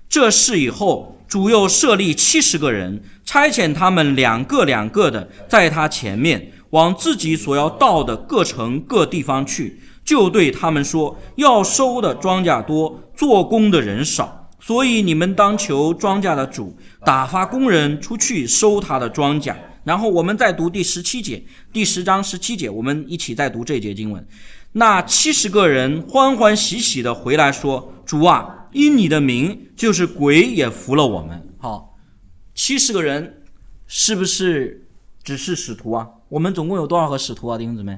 这事以后，主又设立70个人，差遣他们两个两个的在他前面，往自己所要到的各城各地方去，就对他们说，要收的庄稼多，做工的人少，所以你们当求庄稼的主打发工人出去收他的庄稼。然后我们再读第17节，第10章17节，我们一起再读这节经文。那70个人欢欢喜喜的回来说，主啊，因你的名，就是鬼也服了我们。好，70个人是不是只是使徒啊？我们总共有多少个使徒啊，弟兄姊妹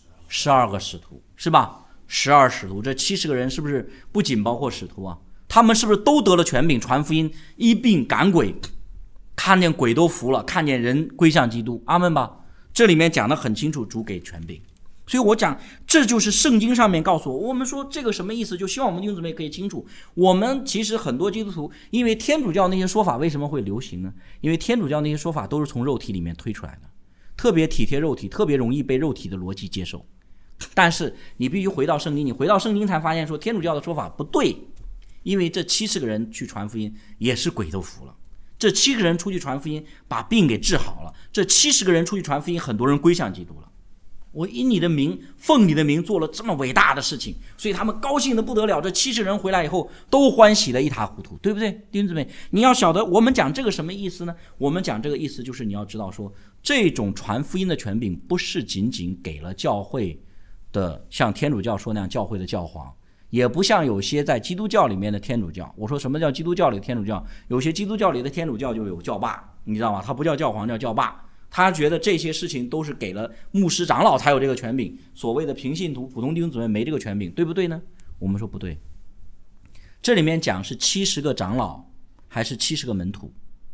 ？12个使徒，是吧？12使徒，这70个人是不是不仅包括使徒啊？他们是不是都得了权柄，传福音，医病赶鬼，看见鬼都服了，看见人归向基督？阿们吧。这里面讲得很清楚，主给权柄。所以我讲，这就是圣经上面告诉我们说这个什么意思，就希望我们弟兄姊妹可以清楚。我们其实很多基督徒，因为天主教那些说法为什么会流行呢？因为天主教那些说法都是从肉体里面推出来的，特别体贴肉体，特别容易被肉体的逻辑接受。但是你必须回到圣经，你回到圣经才发现说天主教的说法不对，因为这70个人去传福音也是鬼都服了，这7个人出去传福音把病给治好了，这70个人出去传福音很多人归向基督了。我因你的名，奉你的名做了这么伟大的事情，所以他们高兴的不得了。这70人回来以后都欢喜的一塌糊涂，对不对？弟兄姊妹，你要晓得我们讲这个什么意思呢？我们讲这个意思就是你要知道说，这种传福音的权柄不是仅仅给了教会的，像天主教说那样教会的教皇，也不像有些在基督教里面的天主教。我说什么叫基督教里的天主教？有些基督教里的天主教就有教霸，你知道吗？他不叫教皇，叫教霸。他觉得这些事情都是给了牧师长老才有这个权柄，所谓的平信徒普通弟兄姊妹没这个权柄，对不对呢？我们说不对。这里面讲是70个长老还是70个门徒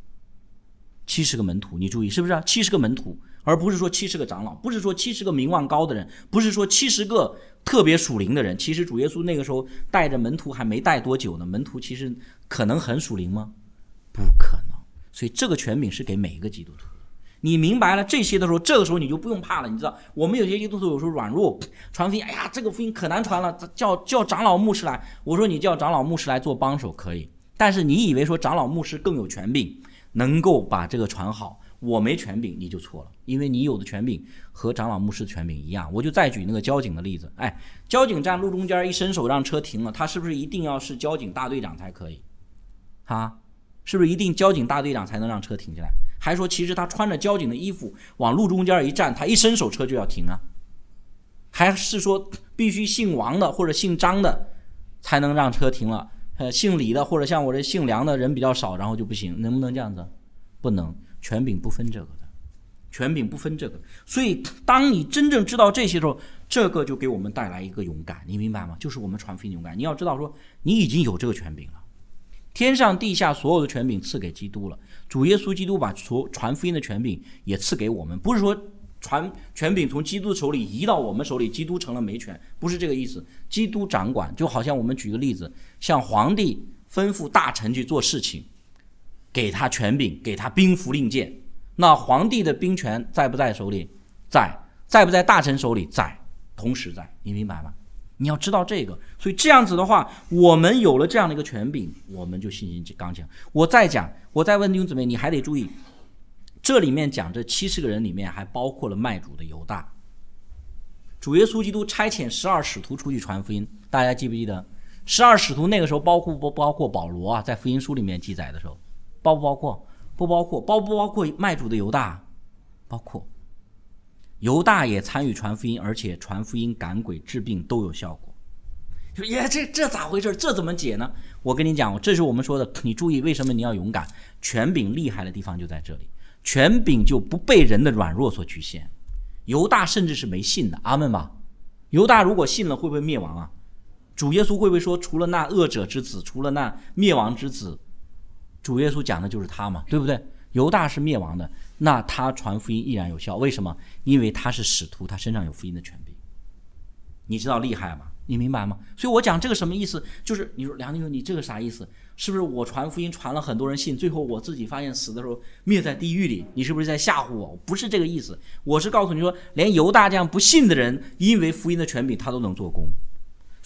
？70个门徒，你注意是不是啊？70个门徒，而不是说70个长老，不是说70个名望高的人，不是说70个特别属灵的人。其实主耶稣那个时候带着门徒还没带多久呢，门徒其实可能很属灵吗？不可能。所以这个权柄是给每一个基督徒。你明白了这些的时候，这个时候你就不用怕了。你知道我们有些基督徒有时候软弱，传福音，哎呀，这个福音可难传了，叫长老牧师来。我说你叫长老牧师来做帮手可以，但是你以为说长老牧师更有权柄，能够把这个传好，我没权柄，你就错了。因为你有的权柄和长老牧师的权柄一样。我就再举那个交警的例子，交警站路中间一伸手让车停了，他是不是一定要是交警大队长才可以是不是一定交警大队长才能让车停下来？还说其实他穿着交警的衣服往路中间一站，他一伸手车就要停啊？还是说必须姓王的或者姓张的才能让车停了？姓李的或者像我这姓梁的人比较少，然后就不行？能不能这样子？不能，权柄不分这个的，权柄不分这个。所以当你真正知道这些的时候，这个就给我们带来一个勇敢，你明白吗？就是我们传福音勇敢。你要知道说你已经有这个权柄了，天上地下所有的权柄赐给基督了，主耶稣基督把传福音的权柄也赐给我们，不是说传权柄从基督手里移到我们手里，基督成了没权，不是这个意思。基督掌管，就好像我们举个例子，像皇帝吩咐大臣去做事情，给他权柄，给他兵符令箭，那皇帝的兵权在不在手里？在不在大臣手里？在，同时在，你明白吗？你要知道这个。所以这样子的话，我们有了这样的一个权柄，我们就信心刚强。我再问弟兄姊妹，你还得注意，这里面讲这70个人里面还包括了卖主的犹大。主耶稣基督差遣12使徒出去传福音，大家记不记得12使徒那个时候包括保罗啊？在福音书里面记载的时候，包不包括？不包括。包不包括卖主的犹大？包括。犹大也参与传福音，而且传福音、赶鬼、治病都有效果。这咋回事？这怎么解呢？我跟你讲，这是我们说的，你注意为什么你要勇敢。权柄厉害的地方就在这里，权柄就不被人的软弱所局限。犹大甚至是没信的，阿们吧。犹大如果信了，会不会灭亡啊？主耶稣会不会说，除了那恶者之子，除了那灭亡之子，主耶稣讲的就是他嘛，对不对？犹大是灭亡的，那他传福音依然有效，为什么？因为他是使徒，他身上有福音的权柄。你知道厉害吗？你明白吗？所以我讲这个什么意思，就是你说梁弟兄，你这个啥意思？是不是我传福音传了很多人信，最后我自己发现死的时候灭在地狱里，你是不是在吓唬我？不是这个意思，我是告诉你说，连犹大这样不信的人，因为福音的权柄他都能做工。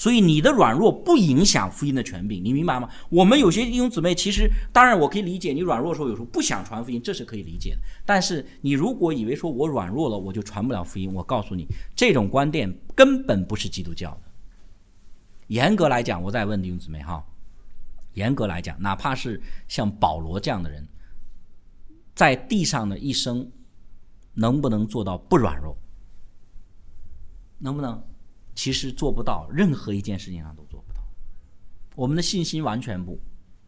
所以你的软弱不影响福音的权柄，你明白吗？我们有些弟兄姊妹，其实当然我可以理解你软弱的时候有时候不想传福音，这是可以理解的。但是你如果以为说我软弱了我就传不了福音，我告诉你，这种观点根本不是基督教的。严格来讲，我再问弟兄姊妹哈，严格来讲，哪怕是像保罗这样的人，在地上的一生能不能做到不软弱？能不能？其实做不到，任何一件事情上都做不到。我们的信心完全不，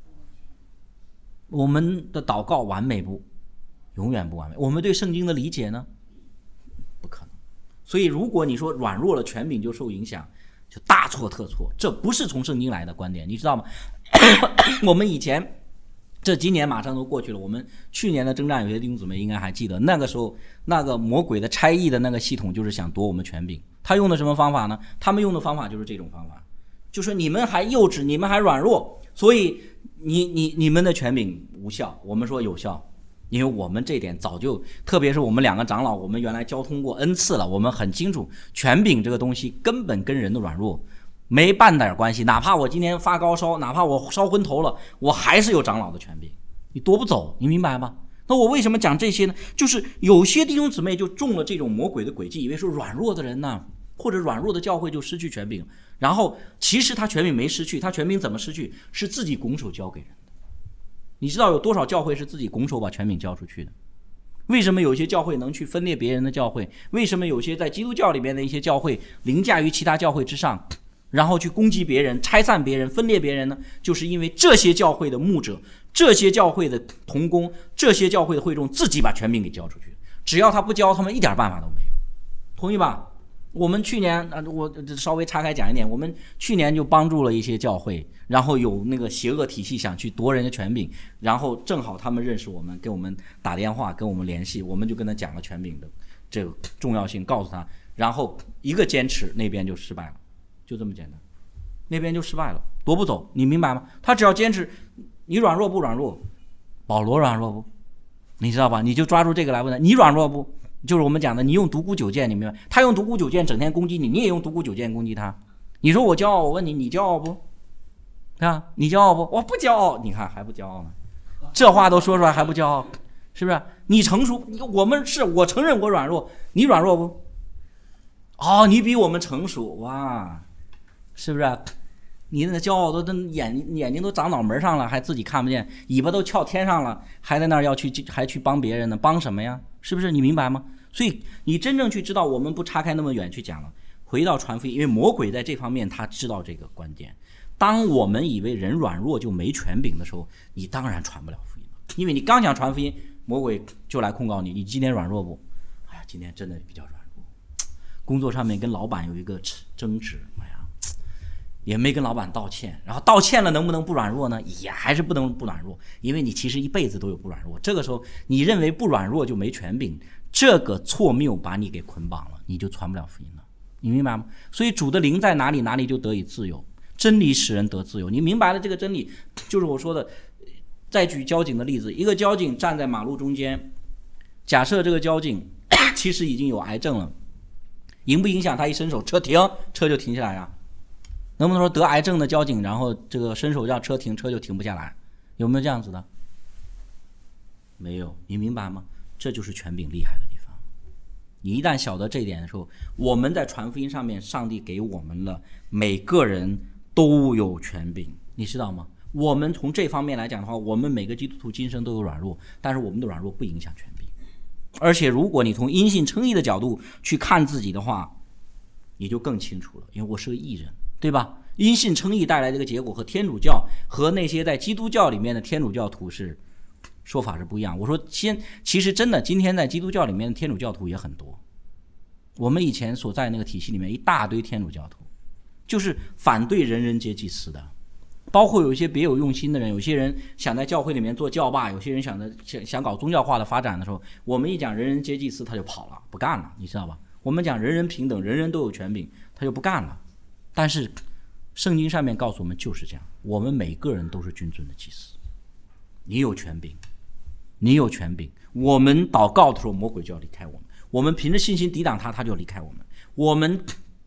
我们的祷告完美不，永远不完美。我们对圣经的理解呢，不可能。所以如果你说软弱了权柄就受影响，就大错特错，这不是从圣经来的观点，你知道吗？我们以前这今年马上都过去了，我们去年的征战，有些弟兄姊妹应该还记得，那个时候那个魔鬼的差役的那个系统就是想夺我们权柄。他用的什么方法呢？他们用的方法就是这种方法，就是你们还幼稚，你们还软弱，所以你们的权柄无效，我们说有效。因为我们这点早就，特别是我们两个长老，我们原来交通过 N 次了，我们很清楚权柄这个东西根本跟人的软弱没半点关系。哪怕我今天发高烧，哪怕我烧昏头了，我还是有长老的权柄，你夺不走，你明白吗？那我为什么讲这些呢？就是有些弟兄姊妹就中了这种魔鬼的诡计，以为说软弱的人呢，或者软弱的教会就失去权柄，然后其实他权柄没失去，他权柄怎么失去？是自己拱手交给人的。你知道有多少教会是自己拱手把权柄交出去的？为什么有些教会能去分裂别人的教会？为什么有些在基督教里面的一些教会凌驾于其他教会之上，然后去攻击别人、拆散别人、分裂别人呢？就是因为这些教会的牧者、这些教会的同工、这些教会的会众自己把权柄给交出去，只要他不交，他们一点办法都没有，同意吧？我们去年我稍微岔开讲一点，我们去年就帮助了一些教会，然后有那个邪恶体系想去夺人的权柄，然后正好他们认识我们，给我们打电话跟我们联系，我们就跟他讲了权柄的这个重要性，告诉他，然后一个坚持，那边就失败了，就这么简单，那边就失败了，夺不走，你明白吗？他只要坚持，你软弱不软弱？保罗软弱不？你知道吧？你就抓住这个来问他，你软弱不？就是我们讲的，你用独孤九剑，你明白？他用独孤九剑整天攻击你，你也用独孤九剑攻击他。你说我骄傲，我问你，你骄傲不？啊，你骄傲不？我不骄傲，你看还不骄傲呢？这话都说出来还不骄傲，是不是？你成熟，我承认我软弱，你软弱不？哦，你比我们成熟，哇，是不是？你那骄傲都眼睛都长脑门上了，还自己看不见，尾巴都翘天上了，还在那儿还去帮别人呢？帮什么呀？是不是？你明白吗？所以你真正去知道，我们不岔开那么远去讲了，回到传福音，因为魔鬼在这方面他知道这个关键。当我们以为人软弱就没权柄的时候，你当然传不了福音了，因为你刚想传福音，魔鬼就来控告你，你今天软弱不？哎呀，今天真的比较软弱，工作上面跟老板有一个争执，哎呀，也没跟老板道歉，然后道歉了能不能不软弱呢？也还是不能不软弱，因为你其实一辈子都有不软弱。这个时候你认为不软弱就没权柄，这个错谬把你给捆绑了，你就传不了福音了，你明白吗？所以主的灵在哪里，哪里就得以自由，真理使人得自由。你明白了这个真理，就是我说的。再举交警的例子，一个交警站在马路中间，假设这个交警其实已经有癌症了，影不影响他一伸手车停，车就停下来啊？能不能说得癌症的交警，然后这个伸手让车停，车就停不下来？有没有这样子的？没有，你明白吗？这就是权柄厉害的地方。你一旦晓得这一点的时候，我们在传福音上面，上帝给我们了，每个人都有权柄，你知道吗？我们从这方面来讲的话，我们每个基督徒今生都有软弱，但是我们的软弱不影响权柄。而且如果你从因信称义的角度去看自己的话，你就更清楚了，因为我是个义人，对吧？因信称义带来这个结果和天主教和那些在基督教里面的天主教徒是说法是不一样。我说其实真的今天在基督教里面的天主教徒也很多，我们以前所在那个体系里面一大堆天主教徒，就是反对人人皆祭司的，包括有一些别有用心的人，有些人想在教会里面做教霸，有些人想搞宗教化的发展的时候，我们一讲人人皆祭司他就跑了，不干了，你知道吧？我们讲人人平等，人人都有权柄，他就不干了。但是圣经上面告诉我们就是这样，我们每个人都是君尊的祭司，你有权柄，你有权柄。我们祷告的时候魔鬼就要离开我们，我们凭着信心抵挡他，他就要离开我们。我们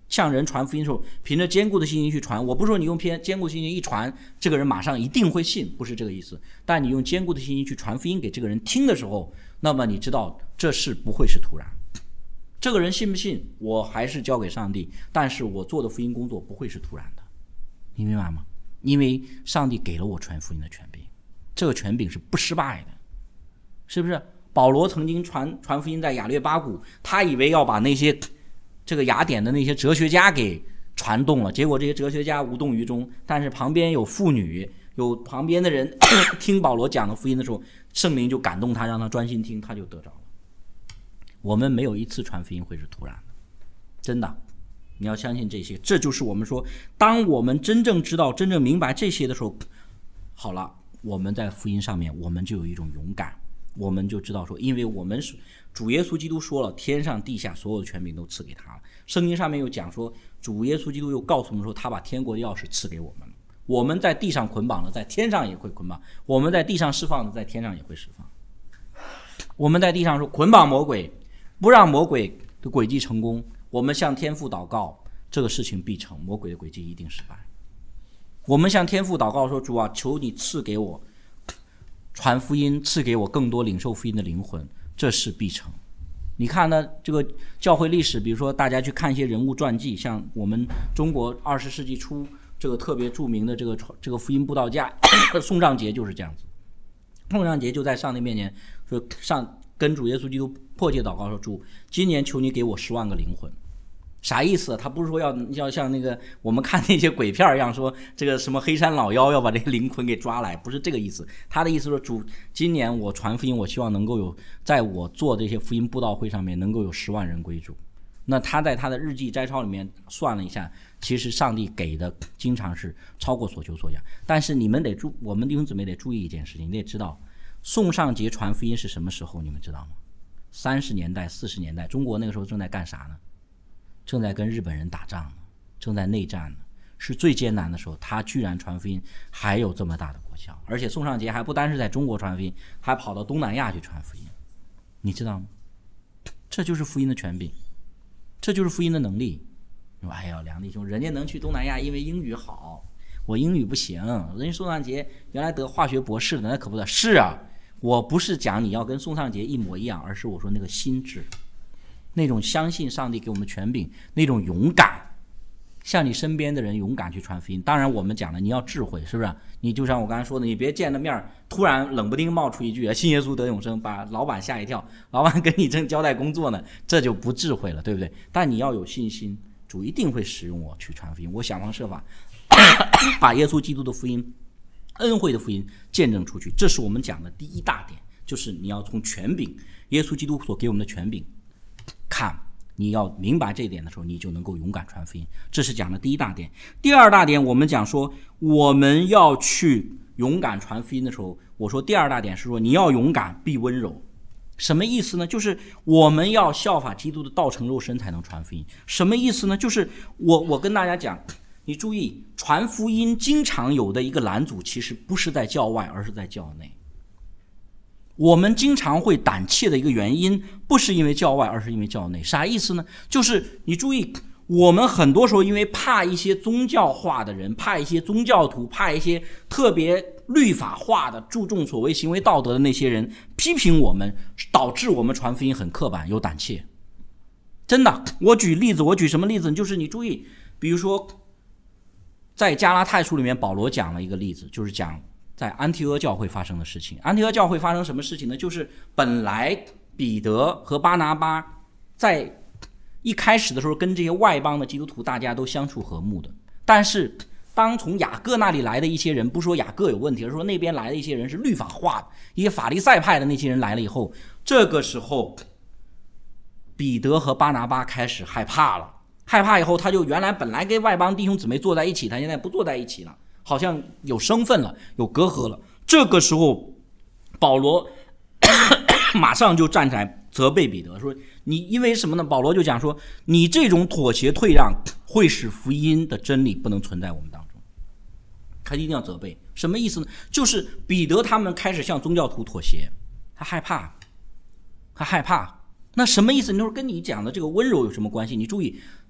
向人传福音的时候，凭着坚固的信心去传。我不是说你用坚固的信心一传，这个人马上一定会信，不是这个意思。但你用坚固的信心去传福音给这个人听的时候，那么你知道这事不会是突然。这个人信不信，我还是交给上帝，但是我做的福音工作不会是突然的，你明白吗？因为上帝给了我传福音的权柄，这个权柄是不失败的，是不是？保罗曾经传福音在亚略巴谷，他以为要把那些这个雅典的那些哲学家给传动了，结果这些哲学家无动于衷，但是旁边有妇女，有旁边的人听保罗讲的福音的时候，圣灵就感动他，让他专心听，他就得着了。我们没有一次传福音会是突然的，真的，你要相信这些。这就是我们说，当我们真正知道、真正明白这些的时候，好了，我们在福音上面我们就有一种勇敢，我们就知道说，因为我们主耶稣基督说了，天上地下所有的权柄都赐给他了。圣经上面又讲说，主耶稣基督又告诉我们说，他把天国的钥匙赐给我们了。我们在地上捆绑了，在天上也会捆绑；我们在地上释放的，在天上也会释放。我们在地上说捆绑魔鬼，不让魔鬼的诡计成功，我们向天父祷告，这个事情必成，魔鬼的诡计一定失败。我们向天父祷告说，主啊，求你赐给我传福音，赐给我更多领受福音的灵魂，这事必成。你看呢，这个教会历史，比如说大家去看一些人物传记，像我们中国20世纪初这个特别著名的这个福音布道家宋尚节就是这样子。宋尚节就在上帝面前说，跟主耶稣基督迫切祷告说，主，今年求你给我10万个灵魂。啥意思？他不是说要像那个我们看那些鬼片一样，说这个什么黑山老妖要把这个灵魂给抓来，不是这个意思。他的意思说，主，今年我传福音，我希望能够有，在我做这些福音布道会上面能够有10万人归主。那他在他的日记摘抄里面算了一下，其实上帝给的经常是超过所求所想。但是你们我们弟兄姊妹得注意一件事情，你得知道，宋尚节传福音是什么时候？你们知道吗？30年代、40年代，中国那个时候正在干啥呢？正在跟日本人打仗呢，正在内战呢，是最艰难的时候，他居然传福音还有这么大的果效。而且宋尚节还不单是在中国传福音，还跑到东南亚去传福音，你知道吗？这就是福音的权柄，这就是福音的能力。哎呀，梁弟兄，人家能去东南亚，因为英语好，我英语不行。人家宋尚节原来得化学博士的，那可不得。是啊，我不是讲你要跟宋尚节一模一样，而是我说那个心智，那种相信上帝给我们权柄，那种勇敢，向你身边的人勇敢去传福音。当然我们讲了，你要智慧，是不是？你就像我刚才说的，你别见了面突然冷不丁冒出一句信耶稣得永生，把老板吓一跳，老板跟你正交代工作呢，这就不智慧了，对不对？但你要有信心，主一定会使用我去传福音，我想方设法把耶稣基督的福音、恩惠的福音见证出去。这是我们讲的第一大点，就是你要从权柄，耶稣基督所给我们的权柄看，你要明白这一点的时候，你就能够勇敢传福音。这是讲的第一大点。第二大点，我们讲说我们要去勇敢传福音的时候，我说第二大点是说你要勇敢必温柔。什么意思呢？就是我们要效法基督的道成肉身才能传福音。什么意思呢？就是我跟大家讲，你注意，传福音经常有的一个拦阻，其实不是在教外，而是在教内。我们经常会胆怯的一个原因，不是因为教外，而是因为教内。啥意思呢？就是你注意，我们很多时候因为怕一些宗教化的人，怕一些宗教徒，怕一些特别律法化的注重所谓行为道德的那些人批评我们，导致我们传福音很刻板，有胆怯。真的，我举例子，我举什么例子？就是你注意，比如说在加拉太书里面，保罗讲了一个例子，就是讲在安提阿教会发生的事情。安提阿教会发生什么事情呢？就是本来彼得和巴拿巴在一开始的时候跟这些外邦的基督徒大家都相处和睦的，但是当从雅各那里来的一些人，不说雅各有问题，而是说那边来的一些人是律法化的，一些法利赛派的那些人来了以后，这个时候彼得和巴拿巴开始害怕了。害怕以后，他就原来本来跟外邦弟兄姊妹坐在一起，他现在不坐在一起了，好像有生分了，有隔阂了。这个时候保罗马上就站起来责备彼得，说你因为什么呢？保罗就讲说，你这种妥协退让会使福音的真理不能存在我们当中。他一定要责备，什么意思呢？就是彼得他们开始向宗教徒妥协，他害怕。那什么意思？你说跟你讲的这个温柔有什么关系？你注意，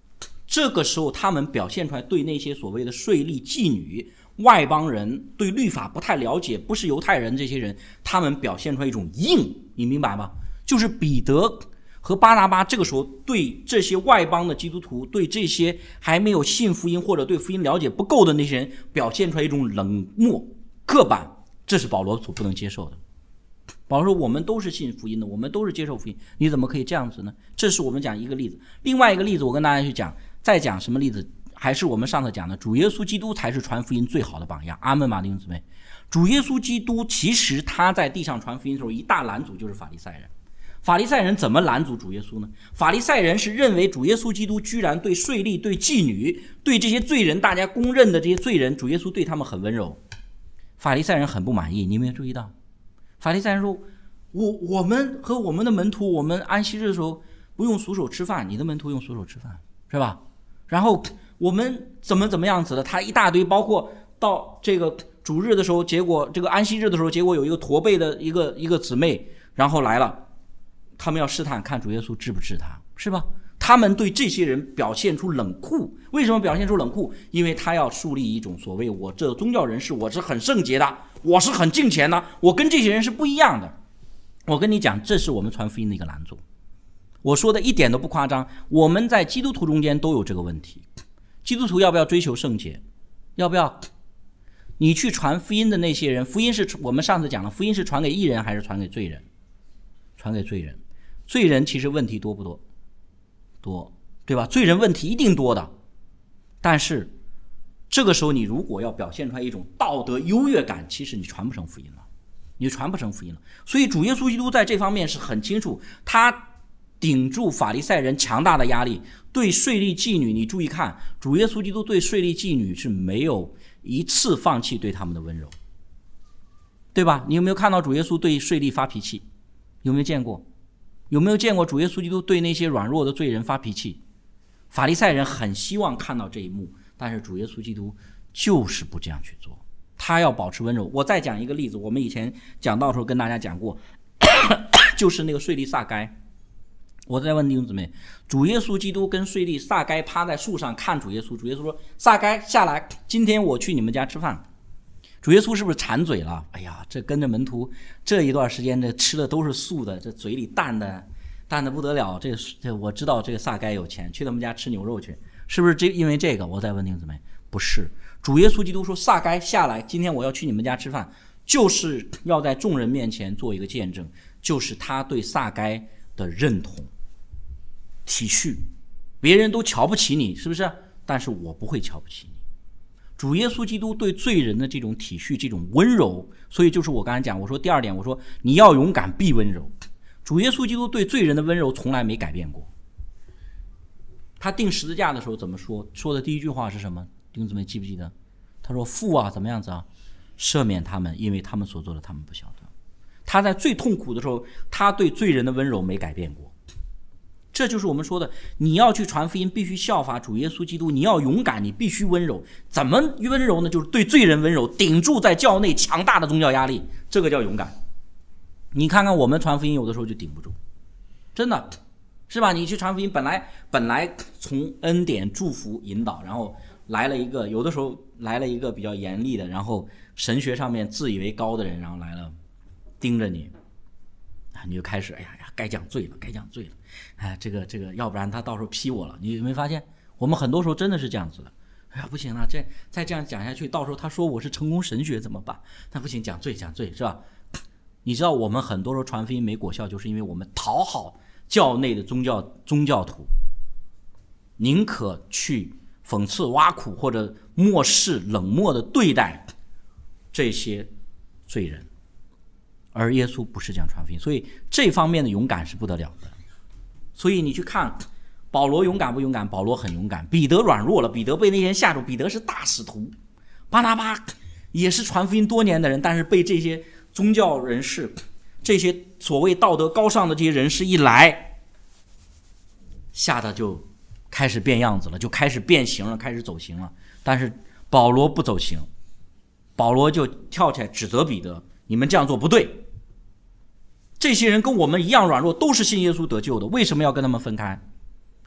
这个时候他们表现出来对那些所谓的税吏、妓女、外邦人，对律法不太了解，不是犹太人这些人，他们表现出来一种硬，你明白吗？就是彼得和巴拿巴这个时候对这些外邦的基督徒，对这些还没有信福音或者对福音了解不够的那些人，表现出来一种冷漠、刻板，这是保罗所不能接受的。保罗说我们都是信福音的，我们都是接受福音，你怎么可以这样子呢？这是我们讲一个例子。另外一个例子我跟大家去讲，再讲什么例子？还是我们上次讲的，主耶稣基督才是传福音最好的榜样。阿们吗，弟兄姊妹？主耶稣基督其实他在地上传福音的时候，一大拦阻就是法利赛人。法利赛人怎么拦阻主耶稣呢？法利赛人是认为主耶稣基督居然对税吏、对妓女、对这些罪人，大家公认的这些罪人，主耶稣对他们很温柔。法利赛人很不满意，你有没有注意到？法利赛人说，我们和我们的门徒，我们安息日的时候不用数手吃饭，你的门徒用数手吃饭，是吧？然后我们怎么样子的，他一大堆，包括到这个主日的时候，结果这个安息日的时候，结果有一个驼背的一个姊妹，然后来了，他们要试探看主耶稣治不治他，是吧？他们对这些人表现出冷酷。为什么表现出冷酷？因为他要树立一种所谓我这宗教人士，我是很圣洁的，我是很敬虔的，我跟这些人是不一样的。我跟你讲，这是我们传福音的一个拦阻。我说的一点都不夸张，我们在基督徒中间都有这个问题。基督徒要不要追求圣洁？要不要？你去传福音的那些人，福音是我们上次讲了，福音是传给义人还是传给罪人？传给罪人。罪人其实问题多不多？多，对吧？罪人问题一定多的。但是这个时候你如果要表现出来一种道德优越感，其实你传不成福音了，你传不成福音了。所以主耶稣基督在这方面是很清楚，他顶住法利赛人强大的压力，对税吏妓女，你注意看，主耶稣基督对税吏妓女是没有一次放弃对他们的温柔，对吧？你有没有看到主耶稣对税吏发脾气？有没有见过？有没有见过主耶稣基督对那些软弱的罪人发脾气？法利赛人很希望看到这一幕，但是主耶稣基督就是不这样去做，他要保持温柔。我再讲一个例子，我们以前讲到的时候跟大家讲过就是那个税吏撒该。我再问弟兄姊妹，主耶稣基督跟税吏撒该趴在树上看主耶稣，主耶稣说，撒该下来，今天我去你们家吃饭。主耶稣是不是馋嘴了？哎呀，这跟着门徒这一段时间这吃的都是素的，这嘴里淡的不得了，这我知道这个撒该有钱，去他们家吃牛肉去，是不是因为这个？我再问弟兄姊妹，不是。主耶稣基督说，撒该下来，今天我要去你们家吃饭，就是要在众人面前做一个见证，就是他对撒该的认同体恤。别人都瞧不起你，是不是？但是我不会瞧不起你。主耶稣基督对罪人的这种体恤，这种温柔，所以就是我刚才讲，我说第二点，我说你要勇敢必温柔。主耶稣基督对罪人的温柔从来没改变过。他钉十字架的时候怎么说？说的第一句话是什么？弟兄姊妹记不记得？他说，父啊，怎么样子啊？赦免他们，因为他们所做的他们不晓得。他在最痛苦的时候，他对罪人的温柔没改变过。这就是我们说的，你要去传福音必须效法主耶稣基督，你要勇敢，你必须温柔。怎么温柔呢？就是对罪人温柔，顶住在教内强大的宗教压力，这个叫勇敢。你看看我们传福音有的时候就顶不住，真的是吧？你去传福音本来从恩典祝福引导，然后来了一个，有的时候来了一个比较严厉的，然后神学上面自以为高的人，然后来了盯着你，你就开始哎呀该讲罪了，哎，这个要不然他到时候批我了。你有没有发现我们很多时候真的是这样子的？哎呀不行了，再这样讲下去，到时候他说我是成功神学怎么办？那不行，讲罪是吧？你知道我们很多时候传福音没果效，就是因为我们讨好教内的宗教徒，宁可去讽刺挖苦或者漠视冷漠的对待这些罪人，而耶稣不是这样传福音，所以这方面的勇敢是不得了的。所以你去看保罗勇敢不勇敢？保罗很勇敢。彼得软弱了，彼得被那些人吓住，彼得是大使徒。巴拿巴也是传福音多年的人，但是被这些宗教人士，这些所谓道德高尚的这些人士一来，吓得就开始变样子了，就开始变形了，开始走形了。但是保罗不走形，保罗就跳起来指责彼得，你们这样做不对。这些人跟我们一样软弱，都是信耶稣得救的，为什么要跟他们分开？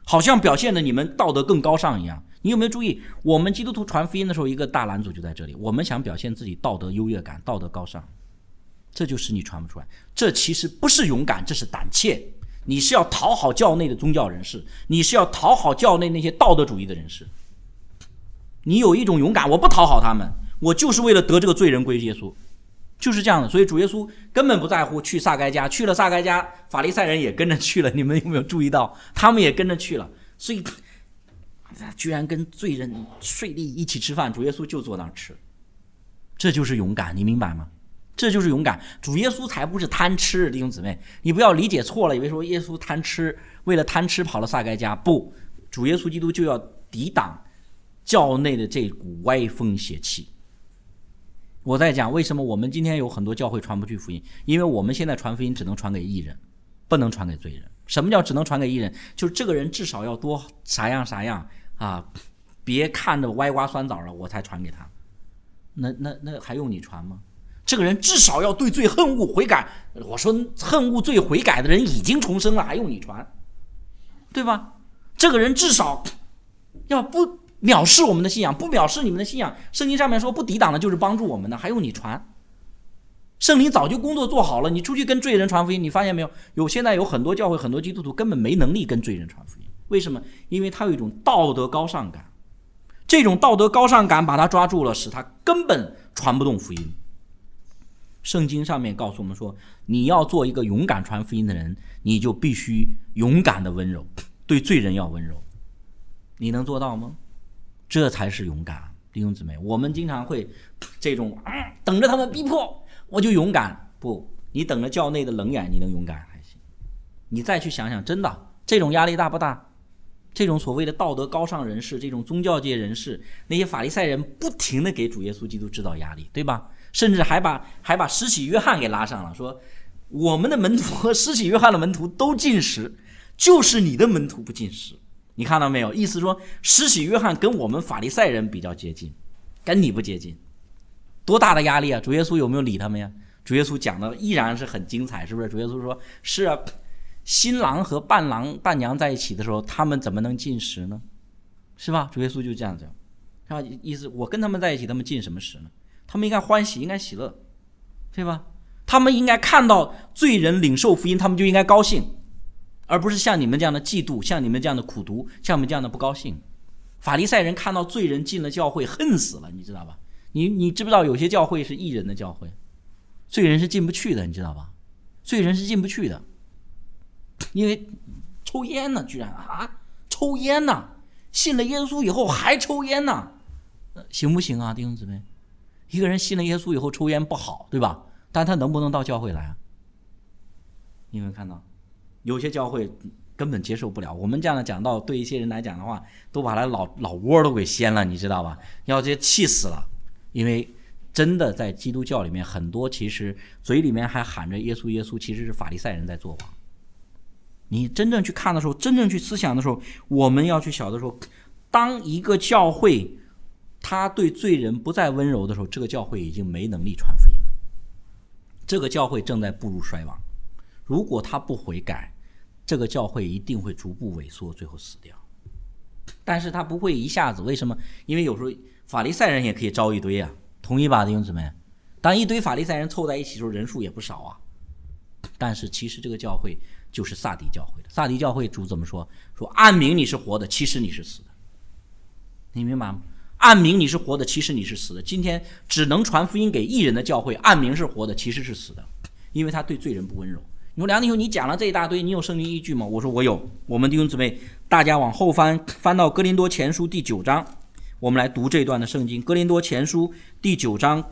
好像表现的你们道德更高尚一样。你有没有注意，我们基督徒传福音的时候，一个大拦阻就在这里，我们想表现自己道德优越感、道德高尚，这就是你传不出来。这其实不是勇敢，这是胆怯。你是要讨好教内的宗教人士，你是要讨好教内那些道德主义的人士。你有一种勇敢，我不讨好他们，我就是为了得这个罪人归耶稣，就是这样的。所以主耶稣根本不在乎去撒该家，去了撒该家，法利赛人也跟着去了，你们有没有注意到？他们也跟着去了，所以居然跟罪人税吏一起吃饭，主耶稣就坐那儿吃，这就是勇敢，你明白吗？这就是勇敢。主耶稣才不是贪吃，弟兄姊妹，你不要理解错了，以为说耶稣贪吃，为了贪吃跑了撒该家，不，主耶稣基督就要抵挡教内的这股歪风邪气。我在讲为什么我们今天有很多教会传不去福音，因为我们现在传福音只能传给义人，不能传给罪人。什么叫只能传给义人？就是这个人至少要多啥样啥样啊，别看着歪瓜酸枣了我才传给他，那还用你传吗？这个人至少要对罪恨恶悔改，我说恨恶罪悔改的人已经重生了，还用你传，对吧？这个人至少要不藐视我们的信仰，不藐视你们的信仰，圣经上面说不抵挡的就是帮助我们的，还用你传？圣灵早就工作做好了，你出去跟罪人传福音，你发现没有？现在有很多教会很多基督徒根本没能力跟罪人传福音，为什么？因为他有一种道德高尚感，这种道德高尚感把他抓住了，使他根本传不动福音。圣经上面告诉我们说，你要做一个勇敢传福音的人，你就必须勇敢的温柔，对罪人要温柔。你能做到吗？这才是勇敢，弟兄姊妹。我们经常会这种等着他们逼迫我就勇敢，不，你等着教内的冷眼你能勇敢还行。你再去想想，真的这种压力大不大？这种所谓的道德高尚人士，这种宗教界人士，那些法利赛人不停的给主耶稣基督制造压力，对吧？甚至还把施洗约翰给拉上了，说我们的门徒和施洗约翰的门徒都禁食，就是你的门徒不禁食。你看到没有？意思说施洗约翰跟我们法利赛人比较接近，跟你不接近，多大的压力啊！主耶稣有没有理他们呀？主耶稣讲的依然是很精彩，是不是？主耶稣说是啊，新郎和伴娘在一起的时候，他们怎么能禁食呢？是吧？主耶稣就这样讲，是吧？意思我跟他们在一起，他们禁什么食呢？他们应该欢喜，应该喜乐，对吧？他们应该看到罪人领受福音，他们就应该高兴，而不是像你们这样的嫉妒，像你们这样的苦毒，像我们这样的不高兴。法利赛人看到罪人进了教会，恨死了，你知道吧？你知不知道有些教会是义人的教会，罪人是进不去的，你知道吧？罪人是进不去的，因为抽烟呢，居然抽烟呢，信了耶稣以后还抽烟呢，行不行啊，弟兄姊妹？一个人信了耶稣以后抽烟不好，对吧？但他能不能到教会来啊？你有没有看到有些教会根本接受不了我们这样的讲道，对一些人来讲的话，都把他老窝都给掀了，你知道吧？要这气死了。因为真的在基督教里面，很多其实嘴里面还喊着耶稣耶稣，其实是法利赛人在做王。你真正去看的时候，真正去思想的时候，我们要去晓得说，当一个教会他对罪人不再温柔的时候，这个教会已经没能力传福音了，这个教会正在步入衰亡。如果他不悔改，这个教会一定会逐步萎缩，最后死掉。但是他不会一下子，为什么？因为有时候法利赛人也可以招一堆啊，同意吧，弟兄姊妹？当一堆法利赛人凑在一起的时候，人数也不少啊。但是其实这个教会就是撒狄教会的。撒狄教会主怎么说？说暗明你是活的，其实你是死的。你明白吗？暗明你是活的，其实你是死的。今天只能传福音给义人的教会，暗明是活的，其实是死的，因为他对罪人不温柔。你说梁弟兄，你讲了这一大堆，你有圣经依据吗？我说我有。我们弟兄姊妹，大家往后翻到哥林多前书第9章，我们来读这段的圣经。哥林多前书第9章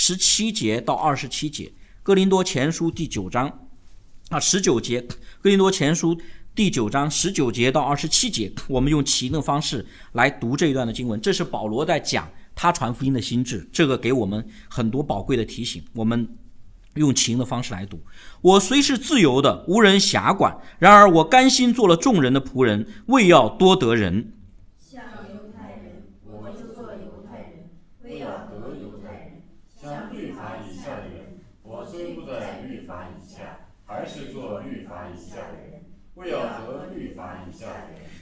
17节到27节。哥林多前书第9章19节。哥林多前书第9章19节到27节，我们用起因的方式来读这一段的经文。这是保罗在讲他传福音的心智，这个给我们很多宝贵的提醒。我们用起因的方式来读。我虽是自由的，无人辖管，然而我甘心做了众人的仆人，为要多得人。 像犹太人，我就做犹太人，为要得犹太人；像律法以下的人，我虽不在律法以下，还是做律法以下的人，为要得律法以下的人。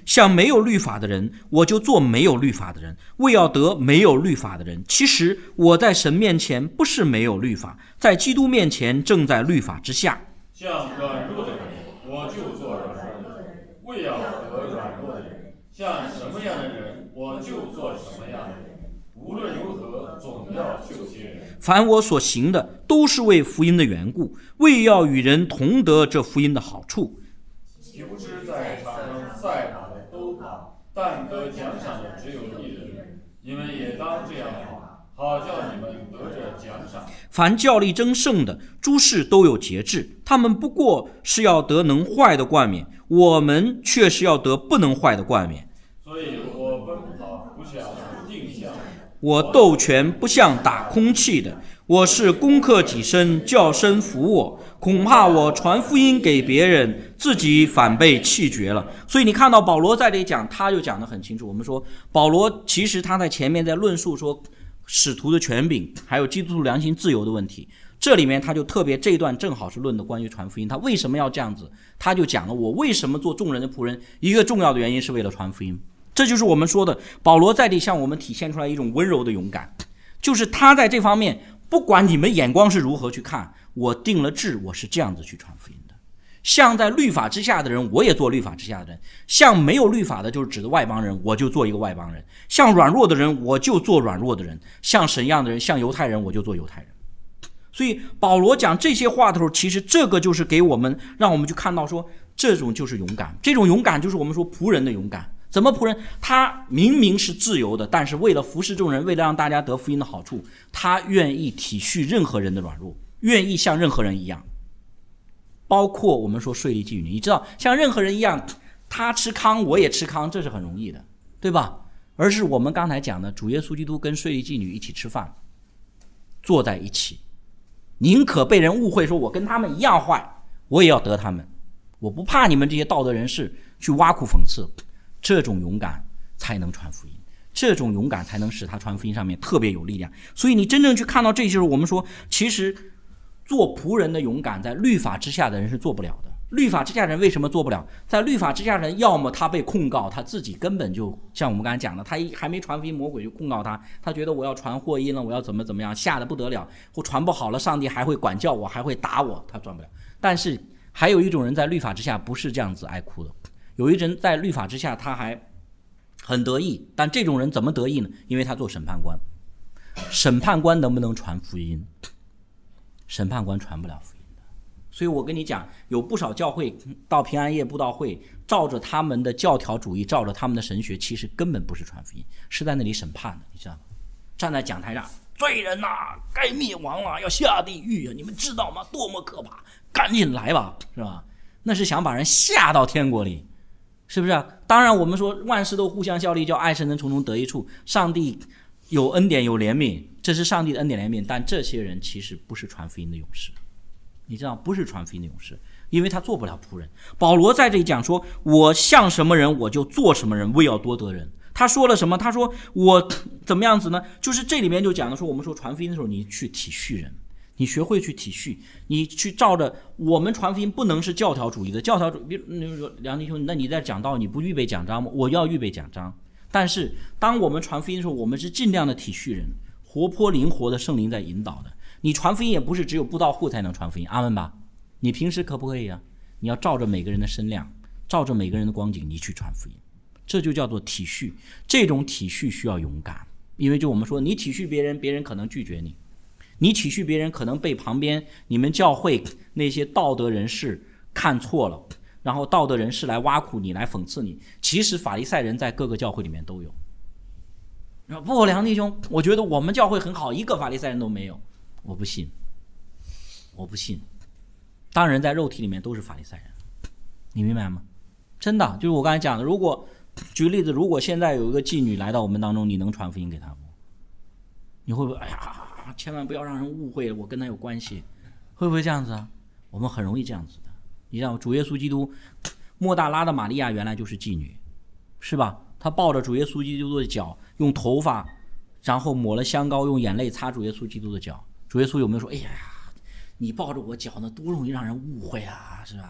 像没有律法的人，我就做没有律法的人，为要得没有律法的人。其实我在神面前不是没有律法，在基督面前正在律法之下。 像软弱的人，我就做软弱的人，为要得软弱的人；像什么样的人，我就做什么样的人。无论如何，总要救些人。 凡我所行的，都是为福音的缘故，为要与人同得这福音的好处。 岂不知在场上赛跑的都跑，但得奖赏的只有一人。你们也当这样跑，好叫你们得着奖赏。 凡较力争胜的，诸事都有节制，他们不过是要得能坏的冠冕，我们却是要得不能坏的冠冕。 所以我奔跑不像定向， 我斗拳不像打空气的，我是攻克己身，叫身服我，恐怕我传福音给别人，自己反被弃绝了。所以你看到保罗在这里讲，他就讲得很清楚。我们说保罗其实他在前面在论述说使徒的权柄，还有基督徒良心自由的问题，这里面他就特别这一段正好是论的关于传福音，他为什么要这样子，他就讲了我为什么做众人的仆人，一个重要的原因是为了传福音。这就是我们说的保罗在这里向我们体现出来一种温柔的勇敢，就是他在这方面不管你们眼光是如何去看，我定了志，我是这样子去传福音的。像在律法之下的人，我也做律法之下的人；像没有律法的，就是指的外邦人，我就做一个外邦人；像软弱的人，我就做软弱的人；像神样的人，像犹太人，我就做犹太人。所以保罗讲这些话的时候，其实这个就是给我们，让我们去看到说，这种就是勇敢，这种勇敢就是我们说仆人的勇敢。怎么仆人？他明明是自由的，但是为了服侍众人，为了让大家得福音的好处，他愿意体恤任何人的软弱，愿意像任何人一样。包括我们说税吏妓女，你知道像任何人一样，他吃糠我也吃糠，这是很容易的，对吧？而是我们刚才讲的主耶稣基督跟税吏妓女一起吃饭，坐在一起，宁可被人误会说我跟他们一样坏，我也要得他们，我不怕你们这些道德人士去挖苦讽刺。这种勇敢才能传福音，这种勇敢才能使他传福音上面特别有力量。所以你真正去看到这些时候，我们说其实做仆人的勇敢在律法之下的人是做不了的。律法之下的人为什么做不了？在律法之下的人，要么他被控告，他自己根本就像我们刚才讲的，他还没传福音，魔鬼就控告他，他觉得我要传祸音了，我要怎么样，吓得不得了，或传不好了，上帝还会管教我，还会打我，他传不了。但是还有一种人在律法之下不是这样子爱哭的，有一人在律法之下他还很得意，但这种人怎么得意呢？因为他做审判官，审判官能不能传福音？审判官传不了福音的。所以我跟你讲，有不少教会到平安夜布道会，照着他们的教条主义，照着他们的神学，其实根本不是传福音，是在那里审判的，你知道吗？站在讲台上，罪人啊，该灭亡了，要下地狱啊，你们知道吗？多么可怕，赶紧来吧，是吧？那是想把人下到天国里，是不是啊？当然我们说万事都互相效力，叫爱神能从中得益处，上帝有恩典有怜悯，这是上帝的恩典怜悯，但这些人其实不是传福音的勇士，你知道，不是传福音的勇士，因为他做不了仆人。保罗在这里讲说，我像什么人我就做什么人，为要多得人。他说了什么？他说我怎么样子呢？就是这里面就讲的说，我们说传福音的时候，你去体恤人，你学会去体恤，你去照着我们传福音不能是教条主义的，教条主义，比如说梁弟兄，那你在讲道你不预备讲章吗？我要预备讲章，但是当我们传福音的时候，我们是尽量的体恤人，活泼灵活的圣灵在引导的。你传福音也不是只有布道户才能传福音，阿们吧？你平时可不可以啊？你要照着每个人的身量，照着每个人的光景，你去传福音，这就叫做体恤。这种体恤需要勇敢，因为就我们说，你体恤别人，别人可能拒绝你。你体恤别人，可能被旁边你们教会那些道德人士看错了，然后道德人士来挖苦你，来讽刺你。其实法利赛人在各个教会里面都有。不，梁弟兄，我觉得我们教会很好，一个法利赛人都没有。我不信，我不信。当然在肉体里面都是法利赛人，你明白吗？真的，就是我刚才讲的，如果举个例子，如果现在有一个妓女来到我们当中，你能传福音给她不？你会不会哎呀，千万不要让人误会我跟他有关系，会不会这样子啊？我们很容易这样子的。你知道主耶稣基督，莫大拉的玛利亚原来就是妓女，是吧？她抱着主耶稣基督的脚，用头发然后抹了香膏，用眼泪擦主耶稣基督的脚。主耶稣有没有说，哎呀，你抱着我脚呢，多容易让人误会啊，是吧？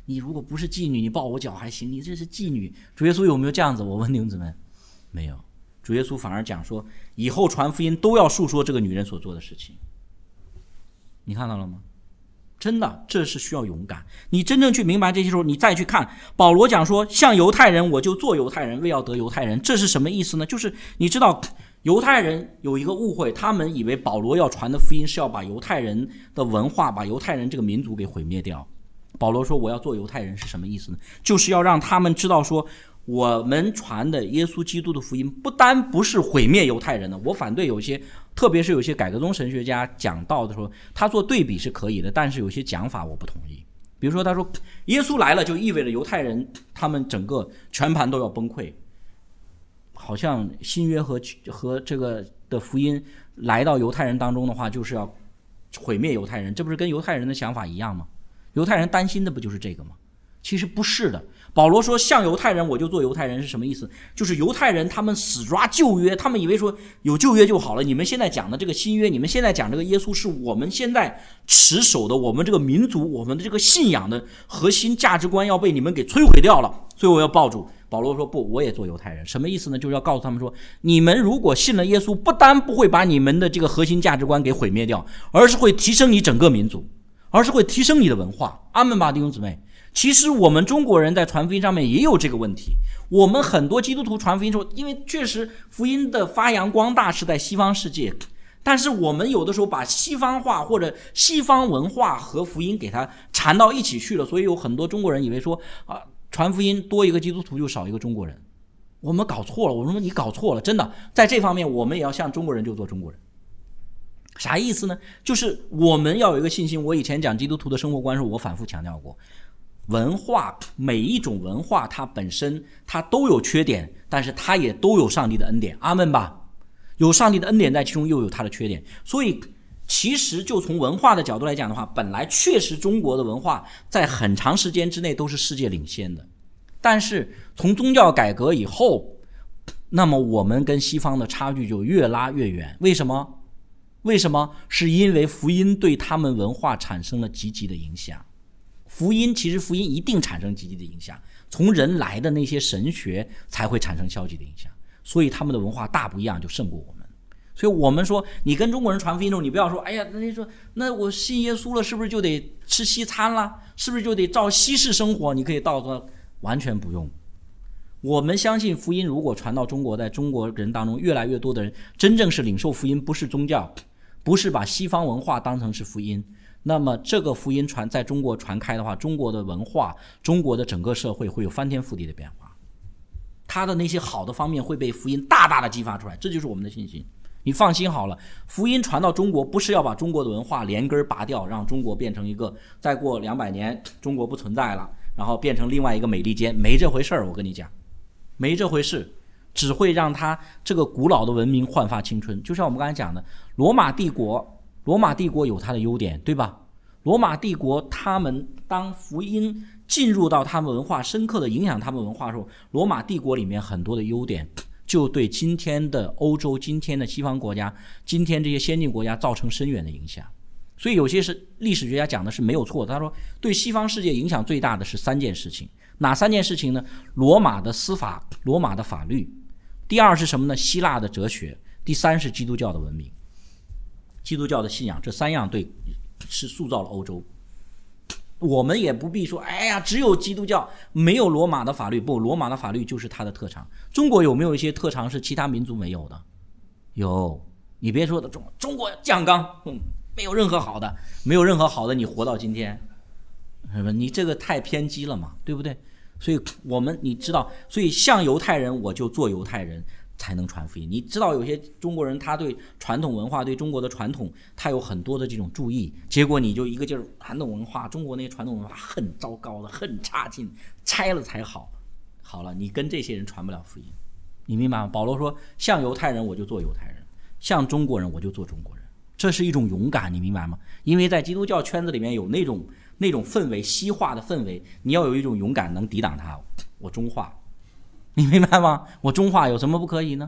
你如果不是妓女，你抱我脚还行，你这是妓女。主耶稣有没有这样子？我问弟兄姊妹，没有。主耶稣反而讲说，以后传福音都要述说这个女人所做的事情。你看到了吗？真的，这是需要勇敢。你真正去明白这些时候，你再去看保罗讲说，像犹太人我就做犹太人，为要得犹太人，这是什么意思呢？就是你知道犹太人有一个误会，他们以为保罗要传的福音是要把犹太人的文化，把犹太人这个民族给毁灭掉。保罗说我要做犹太人是什么意思呢？就是要让他们知道说，我们传的耶稣基督的福音不单不是毁灭犹太人的。我反对有些，特别是有些改革宗神学家讲到的时候，他做对比是可以的，但是有些讲法我不同意。比如说他说耶稣来了就意味着犹太人他们整个全盘都要崩溃，好像新约和这个的福音来到犹太人当中的话，就是要毁灭犹太人，这不是跟犹太人的想法一样吗？犹太人担心的不就是这个吗？其实不是的。保罗说像犹太人我就做犹太人是什么意思？就是犹太人他们死抓旧约，他们以为说有旧约就好了，你们现在讲的这个新约，你们现在讲这个耶稣是我们现在持守的我们这个民族我们的这个信仰的核心价值观要被你们给摧毁掉了，所以我要抱住。保罗说不，我也做犹太人，什么意思呢？就是要告诉他们说，你们如果信了耶稣，不单不会把你们的这个核心价值观给毁灭掉，而是会提升你整个民族，而是会提升你的文化。阿们吧，弟兄姊妹。其实我们中国人在传福音上面也有这个问题，我们很多基督徒传福音的时候，因为确实福音的发扬光大是在西方世界，但是我们有的时候把西方化或者西方文化和福音给它缠到一起去了，所以有很多中国人以为说传福音多一个基督徒就少一个中国人。我们搞错了，我说你搞错了，真的，在这方面我们也要像中国人就做中国人。啥意思呢？就是我们要有一个信心。我以前讲基督徒的生活观时，我反复强调过，文化每一种文化它本身它都有缺点，但是它也都有上帝的恩典。阿们吧。有上帝的恩典在其中，又有它的缺点。所以其实就从文化的角度来讲的话，本来确实中国的文化在很长时间之内都是世界领先的，但是从宗教改革以后，那么我们跟西方的差距就越拉越远。为什么？是因为福音对他们文化产生了积极的影响。其实福音一定产生积极的影响，从人来的那些神学才会产生消极的影响，所以他们的文化大不一样就胜过我们。所以我们说你跟中国人传福音的时候，你不要说哎呀，那你说那我信耶稣了是不是就得吃西餐了，是不是就得照西式生活？你可以到说完全不用。我们相信福音如果传到中国，在中国人当中越来越多的人真正是领受福音，不是宗教，不是把西方文化当成是福音，那么这个福音在中国传开的话，中国的文化，中国的整个社会会有翻天覆地的变化，它的那些好的方面会被福音大大的激发出来，这就是我们的信心。你放心好了，福音传到中国不是要把中国的文化连根拔掉，让中国变成一个再过200年中国不存在了，然后变成另外一个美利坚，没这回事儿。我跟你讲，没这回事，只会让它这个古老的文明焕发青春。就像我们刚才讲的，罗马帝国有它的优点，对吧？罗马帝国他们当福音进入到他们文化，深刻的影响他们文化的时候，罗马帝国里面很多的优点就对今天的欧洲、今天的西方国家、今天这些先进国家造成深远的影响。所以有些是历史学家讲的是没有错的，他说对西方世界影响最大的是3件事情。哪3件事情呢？罗马的司法，罗马的法律，第2是什么呢？希腊的哲学，第3是基督教的文明，基督教的信仰。这3样对是塑造了欧洲。我们也不必说哎呀只有基督教没有罗马的法律，不，罗马的法律就是它的特长。中国有没有一些特长是其他民族没有的？有。你别说的中国酱缸，没有任何好的，没有任何好的你活到今天，是吧？你这个太偏激了嘛，对不对？所以你知道，所以像犹太人我就做犹太人才能传福音。你知道有些中国人他对传统文化，对中国的传统他有很多的这种注意，结果你就一个劲儿传统文化，中国那些传统文化很糟糕的，很差劲，拆了才好。好了，你跟这些人传不了福音，你明白吗？保罗说像犹太人我就做犹太人，像中国人我就做中国人，这是一种勇敢，你明白吗？因为在基督教圈子里面有那种氛围，西化的氛围，你要有一种勇敢能抵挡它。我中化，你明白吗？我中化有什么不可以呢？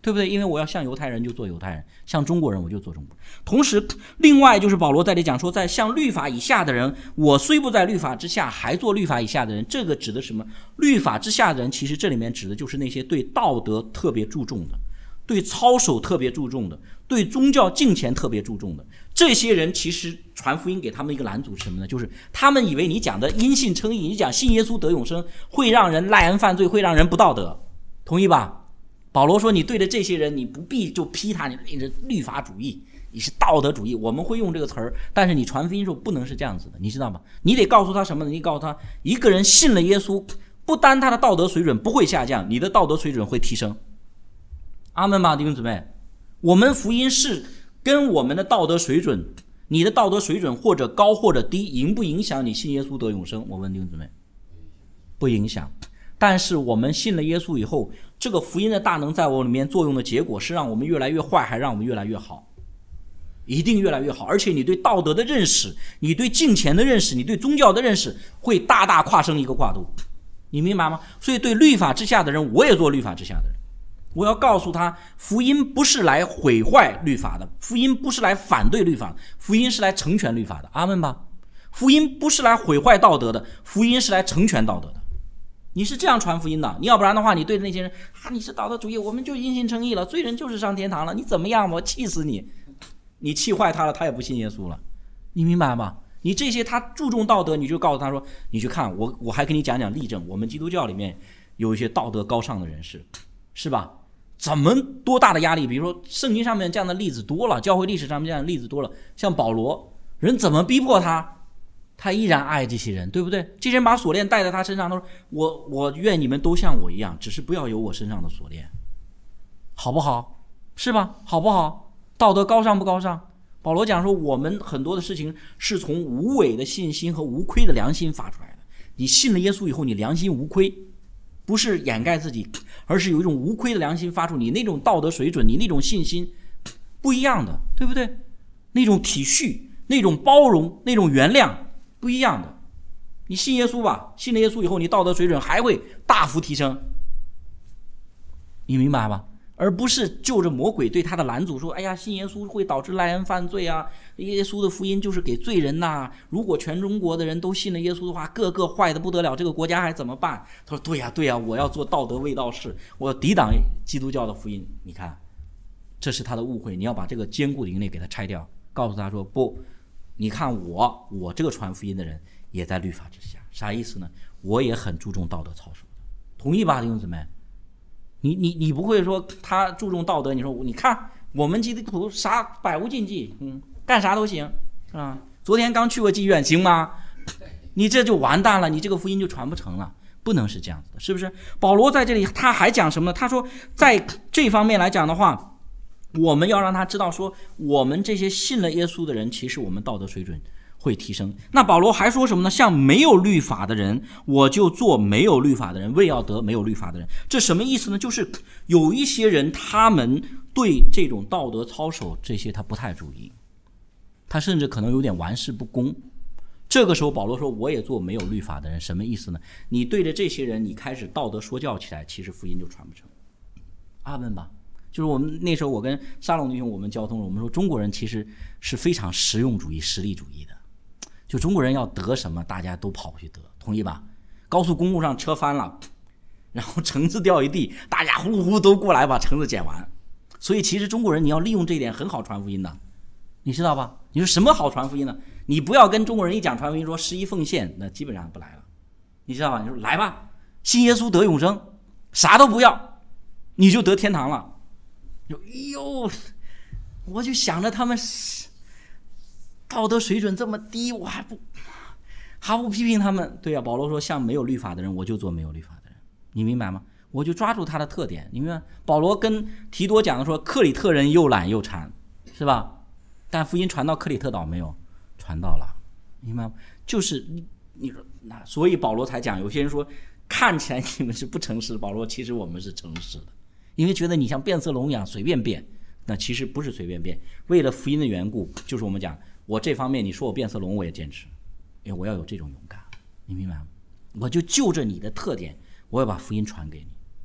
对不对？因为我要像犹太人就做犹太人，像中国人我就做中国人。同时另外就是保罗在这里讲说，在像律法以下的人，我虽不在律法之下，还做律法以下的人。这个指的什么？律法之下的人，其实这里面指的就是那些对道德特别注重的，对操守特别注重的，对宗教敬虔特别注重的。这些人其实传福音给他们一个拦阻是什么呢？就是他们以为你讲的因信称义，你讲信耶稣得永生，会让人赖恩犯罪，会让人不道德，同意吧？保罗说你对着这些人，你不必就批他，你是律法主义，你是道德主义，我们会用这个词儿，但是你传福音时候不能是这样子的，你知道吗？你得告诉他什么呢？你告诉他，一个人信了耶稣，不单他的道德水准不会下降，你的道德水准会提升。阿们吧，弟兄姊妹，我们福音是跟我们的道德水准，你的道德水准或者高或者低，影不影响你信耶稣得永生？我问弟兄姊妹，不影响。但是我们信了耶稣以后，这个福音的大能在我里面作用的结果是让我们越来越坏，还让我们越来越好？一定越来越好。而且你对道德的认识，你对敬虔的认识，你对宗教的认识会大大跨升一个跨度，你明白吗？所以对律法之下的人，我也做律法之下的人。我要告诉他，福音不是来毁坏律法的，福音不是来反对律法，福音是来成全律法的。阿们吧。福音不是来毁坏道德的，福音是来成全道德的。你是这样传福音的，你要不然的话，你对那些人你是道德主义，我们就因信称义了，罪人就是上天堂了，你怎么样？我气死你！你气坏他了，他也不信耶稣了，你明白吗？你这些他注重道德，你就告诉他说，你去看我还给你讲讲例证，我们基督教里面有一些道德高尚的人士，是吧？怎么多大的压力？比如说圣经上面这样的例子多了，教会历史上面这样的例子多了，像保罗，人怎么逼迫他？他依然爱这些人，对不对？这些人把锁链戴在他身上，他说我愿你们都像我一样，只是不要有我身上的锁链，好不好？是吧？好不好？道德高尚不高尚？保罗讲说，我们很多的事情是从无伪的信心和无亏的良心发出来的。你信了耶稣以后，你良心无亏，不是掩盖自己，而是有一种无亏的良心发出，你那种道德水准，你那种信心不一样的，对不对？那种体恤，那种包容，那种原谅不一样的。你信耶稣吧，信了耶稣以后，你道德水准还会大幅提升，你明白吧？而不是就着魔鬼对他的拦阻说，哎呀，信耶稣会导致赖恩犯罪啊，耶稣的福音就是给罪人呐，如果全中国的人都信了耶稣的话，个个坏的不得了，这个国家还怎么办？他说对呀对呀，我要做道德卫道士，我要抵挡基督教的福音。你看，这是他的误会，你要把这个坚固的营垒给他拆掉，告诉他说不，你看我这个传福音的人也在律法之下。啥意思呢？我也很注重道德操守的，同意吧，弟兄姊妹？你不会说他注重道德，你说你看我们基督徒啥百无禁忌，干啥都行啊。昨天刚去过妓院，行吗？你这就完蛋了，你这个福音就传不成了，不能是这样子的，是不是？保罗在这里他还讲什么呢？他说在这方面来讲的话，我们要让他知道说，我们这些信了耶稣的人，其实我们道德水准会提升。那保罗还说什么呢？像没有律法的人，我就做没有律法的人，为要得没有律法的人。这什么意思呢？就是有一些人他们对这种道德操守这些他不太注意，他甚至可能有点玩世不恭。这个时候保罗说我也做没有律法的人，什么意思呢？你对着这些人你开始道德说教起来，其实福音就传不成。阿们吧。就是我们那时候我跟沙龙弟兄我们交通，我们说中国人其实是非常实用主义实力主义的，就中国人要得什么大家都跑过去得，同意吧？高速公路上车翻了，然后橙子掉一地，大家呼呼都过来把橙子捡完。所以其实中国人你要利用这一点很好传福音的，你知道吧？你说什么好传福音呢？你不要跟中国人一讲传福音说11奉献，那基本上不来了，你知道吧？你说来吧，信耶稣得永生，啥都不要你就得天堂了。哎呦，我就想着他们道德水准这么低，我还不批评他们。对啊，保罗说像没有律法的人，我就做没有律法的人，你明白吗？我就抓住他的特点，你明白？保罗跟提多讲的说，克里特人又懒又馋，是吧？但福音传到克里特岛没有？传到了，明白吗？就是你说那，所以保罗才讲，有些人说看起来你们是不诚实，保罗其实我们是诚实的。因为觉得你像变色龙一样随便变，那其实不是随便变，为了福音的缘故，就是我们讲我这方面你说我变色龙我也坚持，因为我要有这种勇敢，你明白吗？我就着你的特点，我要把福音传给你。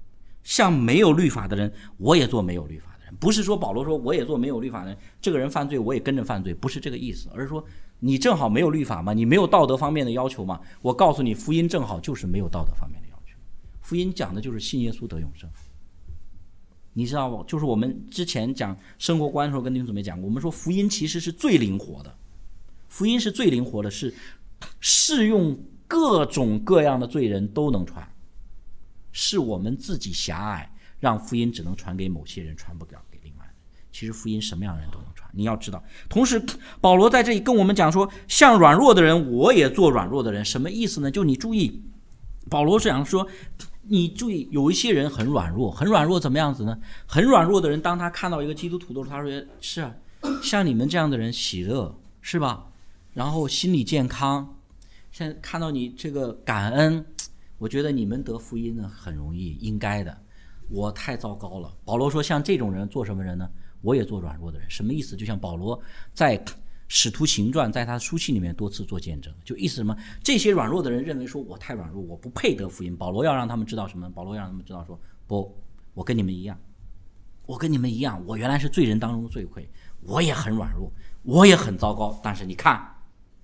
像没有律法的人，我也做没有律法的人。不是说保罗说我也做没有律法的人，这个人犯罪我也跟着犯罪，不是这个意思，而是说你正好没有律法嘛，你没有道德方面的要求嘛。我告诉你，福音正好就是没有道德方面的要求。福音讲的就是信耶稣得永生。你知道吗？就是我们之前讲生活观的时候跟弟兄姊妹讲过，我们说福音其实是最灵活的，福音是最灵活的，是适用各种各样的罪人都能传，是我们自己狭隘，让福音只能传给某些人，传不了给另外的人。其实福音什么样的人都能传，你要知道。同时保罗在这里跟我们讲说，像软弱的人我也做软弱的人，什么意思呢？就你注意，保罗是想说，你注意，有一些人很软弱，很软弱怎么样子呢？很软弱的人，当他看到一个基督徒的时候，他说是啊，像你们这样的人喜乐，是吧？然后心理健康，现在看到你这个感恩，我觉得你们得福音呢很容易，应该的。我太糟糕了。保罗说，像这种人做什么人呢？我也做软弱的人。什么意思？就像保罗在使徒行传在他的书信里面多次做见证，就意思什么？这些软弱的人认为说我太软弱，我不配得福音。保罗要让他们知道什么？保罗要让他们知道说，不，我跟你们一样，我跟你们一样，我原来是罪人当中的罪魁，我也很软弱，我也很糟糕，但是你看，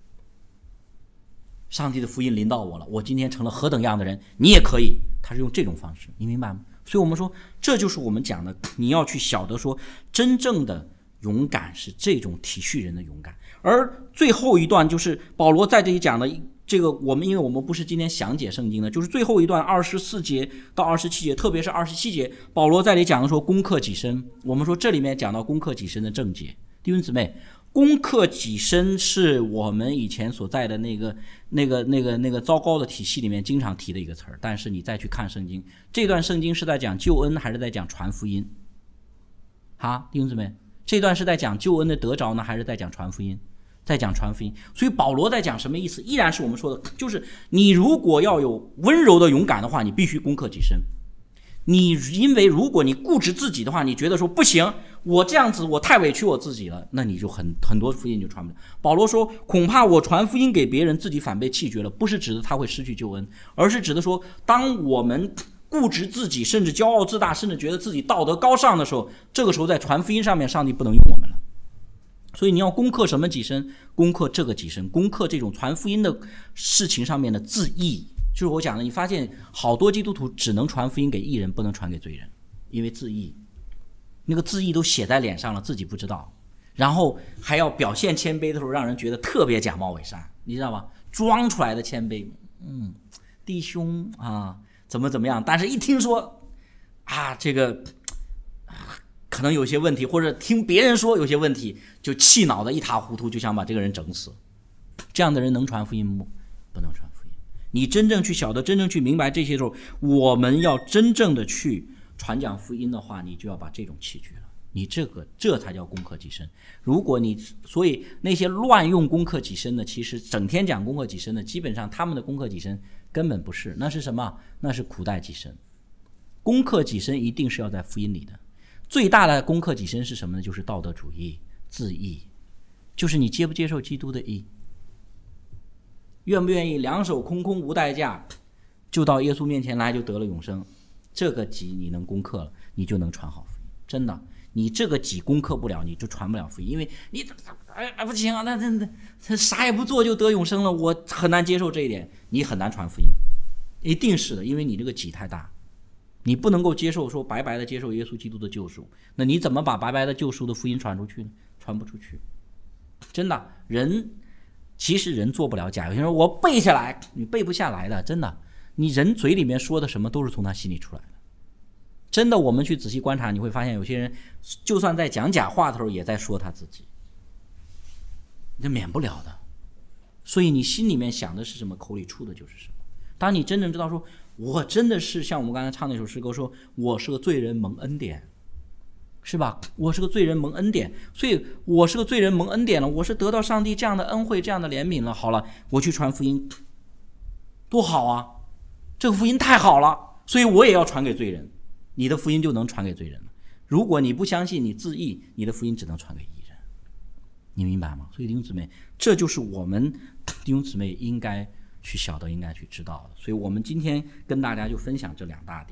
上帝的福音临到我了，我今天成了何等样的人，你也可以。他是用这种方式，你明白吗？所以我们说，这就是我们讲的，你要去晓得说，真正的勇敢是这种体恤人的勇敢。而最后一段就是保罗在这里讲的这个，因为我们不是今天详解圣经的，就是最后一段24节到27节，特别是27节，保罗在这里讲的说攻克己身。我们说这里面讲到攻克己身的正解，弟兄姊妹，攻克己身是我们以前所在的那个糟糕的体系里面经常提的一个词儿，但是你再去看圣经，这段圣经是在讲救恩还是在讲传福音？好，弟兄姊妹，这段是在讲救恩的得着呢，还是在讲传福音？在讲传福音。所以保罗在讲什么意思？依然是我们说的，就是你如果要有温柔的勇敢的话，你必须攻克己身。因为如果你固执自己的话，你觉得说不行，我这样子我太委屈我自己了，那你就很多福音就传不了。保罗说，恐怕我传福音给别人，自己反被弃绝了，不是指的他会失去救恩，而是指的说，当我们固执自己，甚至骄傲自大，甚至觉得自己道德高尚的时候，这个时候在传福音上面，上帝不能用我们了。所以你要攻克什么己身？攻克这个己身，攻克这种传福音的事情上面的自义。就是我讲的，你发现好多基督徒只能传福音给义人，不能传给罪人，因为自义，那个自义都写在脸上了，自己不知道，然后还要表现谦卑的时候，让人觉得特别假冒伪善，你知道吧？装出来的谦卑，弟兄啊，怎么样？但是一听说啊，这个可能有些问题，或者听别人说有些问题，就气恼的一塌糊涂，就想把这个人整死。这样的人能传福音吗？不能传福音。你真正去晓得，真正去明白这些时候，我们要真正的去传讲福音的话，你就要把这种弃绝了。你这才叫攻克己身。如果你所以那些乱用攻克己身的，其实整天讲攻克己身的，基本上他们的攻克己身根本不是，那是什么？那是苦待己身。攻克己身一定是要在福音里的。最大的攻克己身是什么呢？就是道德主义、自义，就是你接不接受基督的义，愿不愿意两手空空无代价就到耶稣面前来，就得了永生。这个己你能攻克了，你就能传好福音。真的，你这个己攻克不了，你就传不了福音。因为你不行啊，那啥也不做就得永生了，我很难接受这一点，你很难传福音。一定是的，因为你这个己太大，你不能够接受说白白的接受耶稣基督的救赎，那你怎么把白白的救赎的福音传出去呢？传不出去。真的，其实人做不了假。有些人说我背下来，你背不下来的，真的。你人嘴里面说的什么都是从他心里出来的。真的，我们去仔细观察，你会发现有些人就算在讲假话的时候，也在说他自己，这免不了的。所以你心里面想的是什么，口里出的就是什么。当你真正知道说，我真的是像我们刚才唱那首诗歌说，我是个罪人蒙恩典，是吧？我是个罪人蒙恩典，所以我是个罪人蒙恩典了，我是得到上帝这样的恩惠，这样的怜悯了。好了，我去传福音，多好啊！这个福音太好了，所以我也要传给罪人，你的福音就能传给罪人了。如果你不相信，你自义，你的福音只能传给义人，你明白吗？所以弟兄姊妹，这就是我们弟兄姊妹应该去晓得，应该去知道的。所以我们今天跟大家就分享这两大点。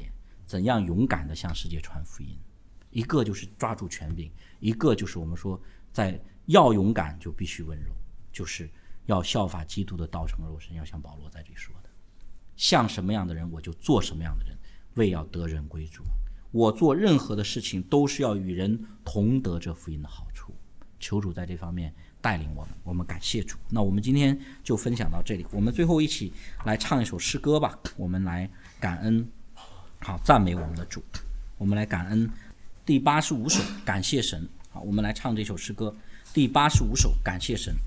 怎样勇敢地向世界传福音。一个就是抓住权柄，一个就是我们说在要勇敢就必须温柔，就是要效法基督的道成肉身，要像保罗在这里说的，像什么样的人我就做什么样的人，为要得人归主。我做任何的事情都是要与人同得这福音的好处。求主在这方面带领我们，我们感谢主。那我们今天就分享到这里，我们最后一起来唱一首诗歌吧，我们来感恩，好，赞美我们的主。我们来感恩第85首感谢神。好，我们来唱这首诗歌，第85首感谢神。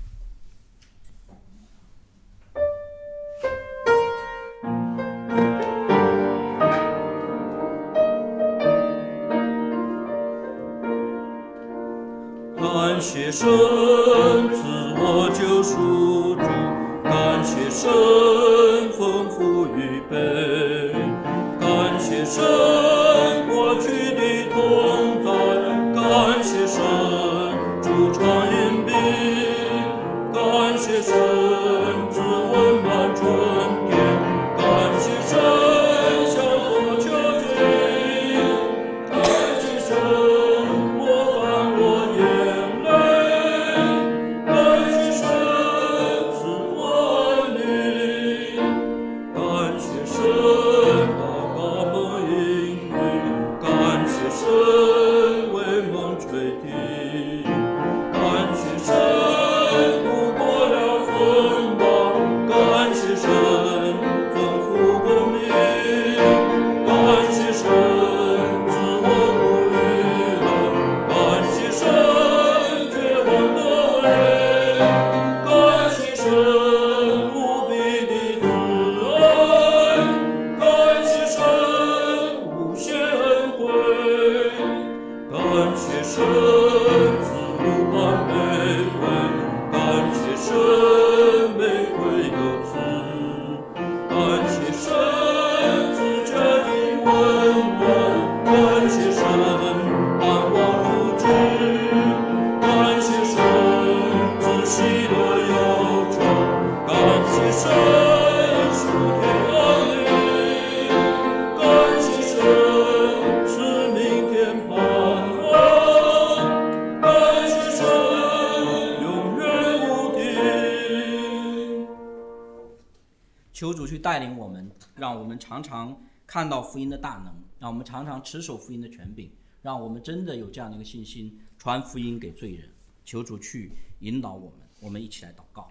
感谢神自我救赎主，感谢神丰富预备，感谢神过去的同在，感谢神主常荫庇，感谢神自温暖春天，感谢神向我求情，感谢神莫干我眼泪，感谢神赐我恩灵，感谢神祷告蒙应允，感谢神为梦垂听，感谢神度过了风暴，感谢神丰富公义，感谢神自我不娱乐，感谢神绝望的泪，感谢神无比的慈爱，感谢神无限恩惠，感谢神自路旁玫瑰，感谢神玫瑰有刺，感谢神自家的温暖，感谢神盼望福祉，感谢神自喜乐忧愁，感谢神属天安宁，感谢神赐明天盼望，感谢神永远无停。求主去带领我们，让我们常常看到福音的大能，让我们常常持守福音的权柄，让我们真的有这样的一个信心，传福音给罪人。求主去引导我们，我们一起来祷告。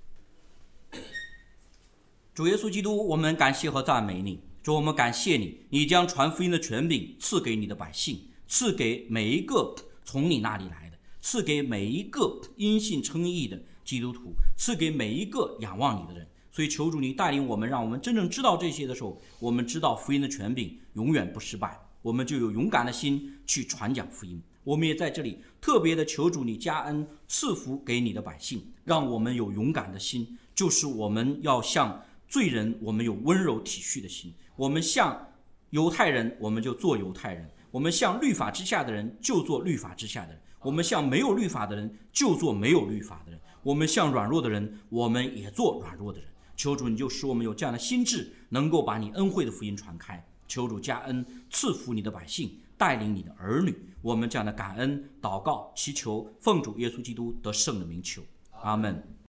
主耶稣基督，我们感谢和赞美你。主，我们感谢你，你将传福音的权柄赐给你的百姓，赐给每一个从你那里来的，赐给每一个因信称义的基督徒，赐给每一个仰望你的人。所以求主你带领我们，让我们真正知道这些的时候，我们知道福音的权柄永远不失败，我们就有勇敢的心去传讲福音。我们也在这里特别的求主你加恩赐福给你的百姓，让我们有勇敢的心，就是我们要向罪人我们有温柔体恤的心，我们向犹太人我们就做犹太人，我们向律法之下的人就做律法之下的人，我们向没有律法的人就做没有律法的人，我们向软弱的人我们也做软弱的人。求主你就使我们有这样的心智，能够把你恩惠的福音传开。求主加恩赐福你的百姓，带领你的儿女。我们这样的感恩祷告祈求，奉主耶稣基督得胜的名求，阿们。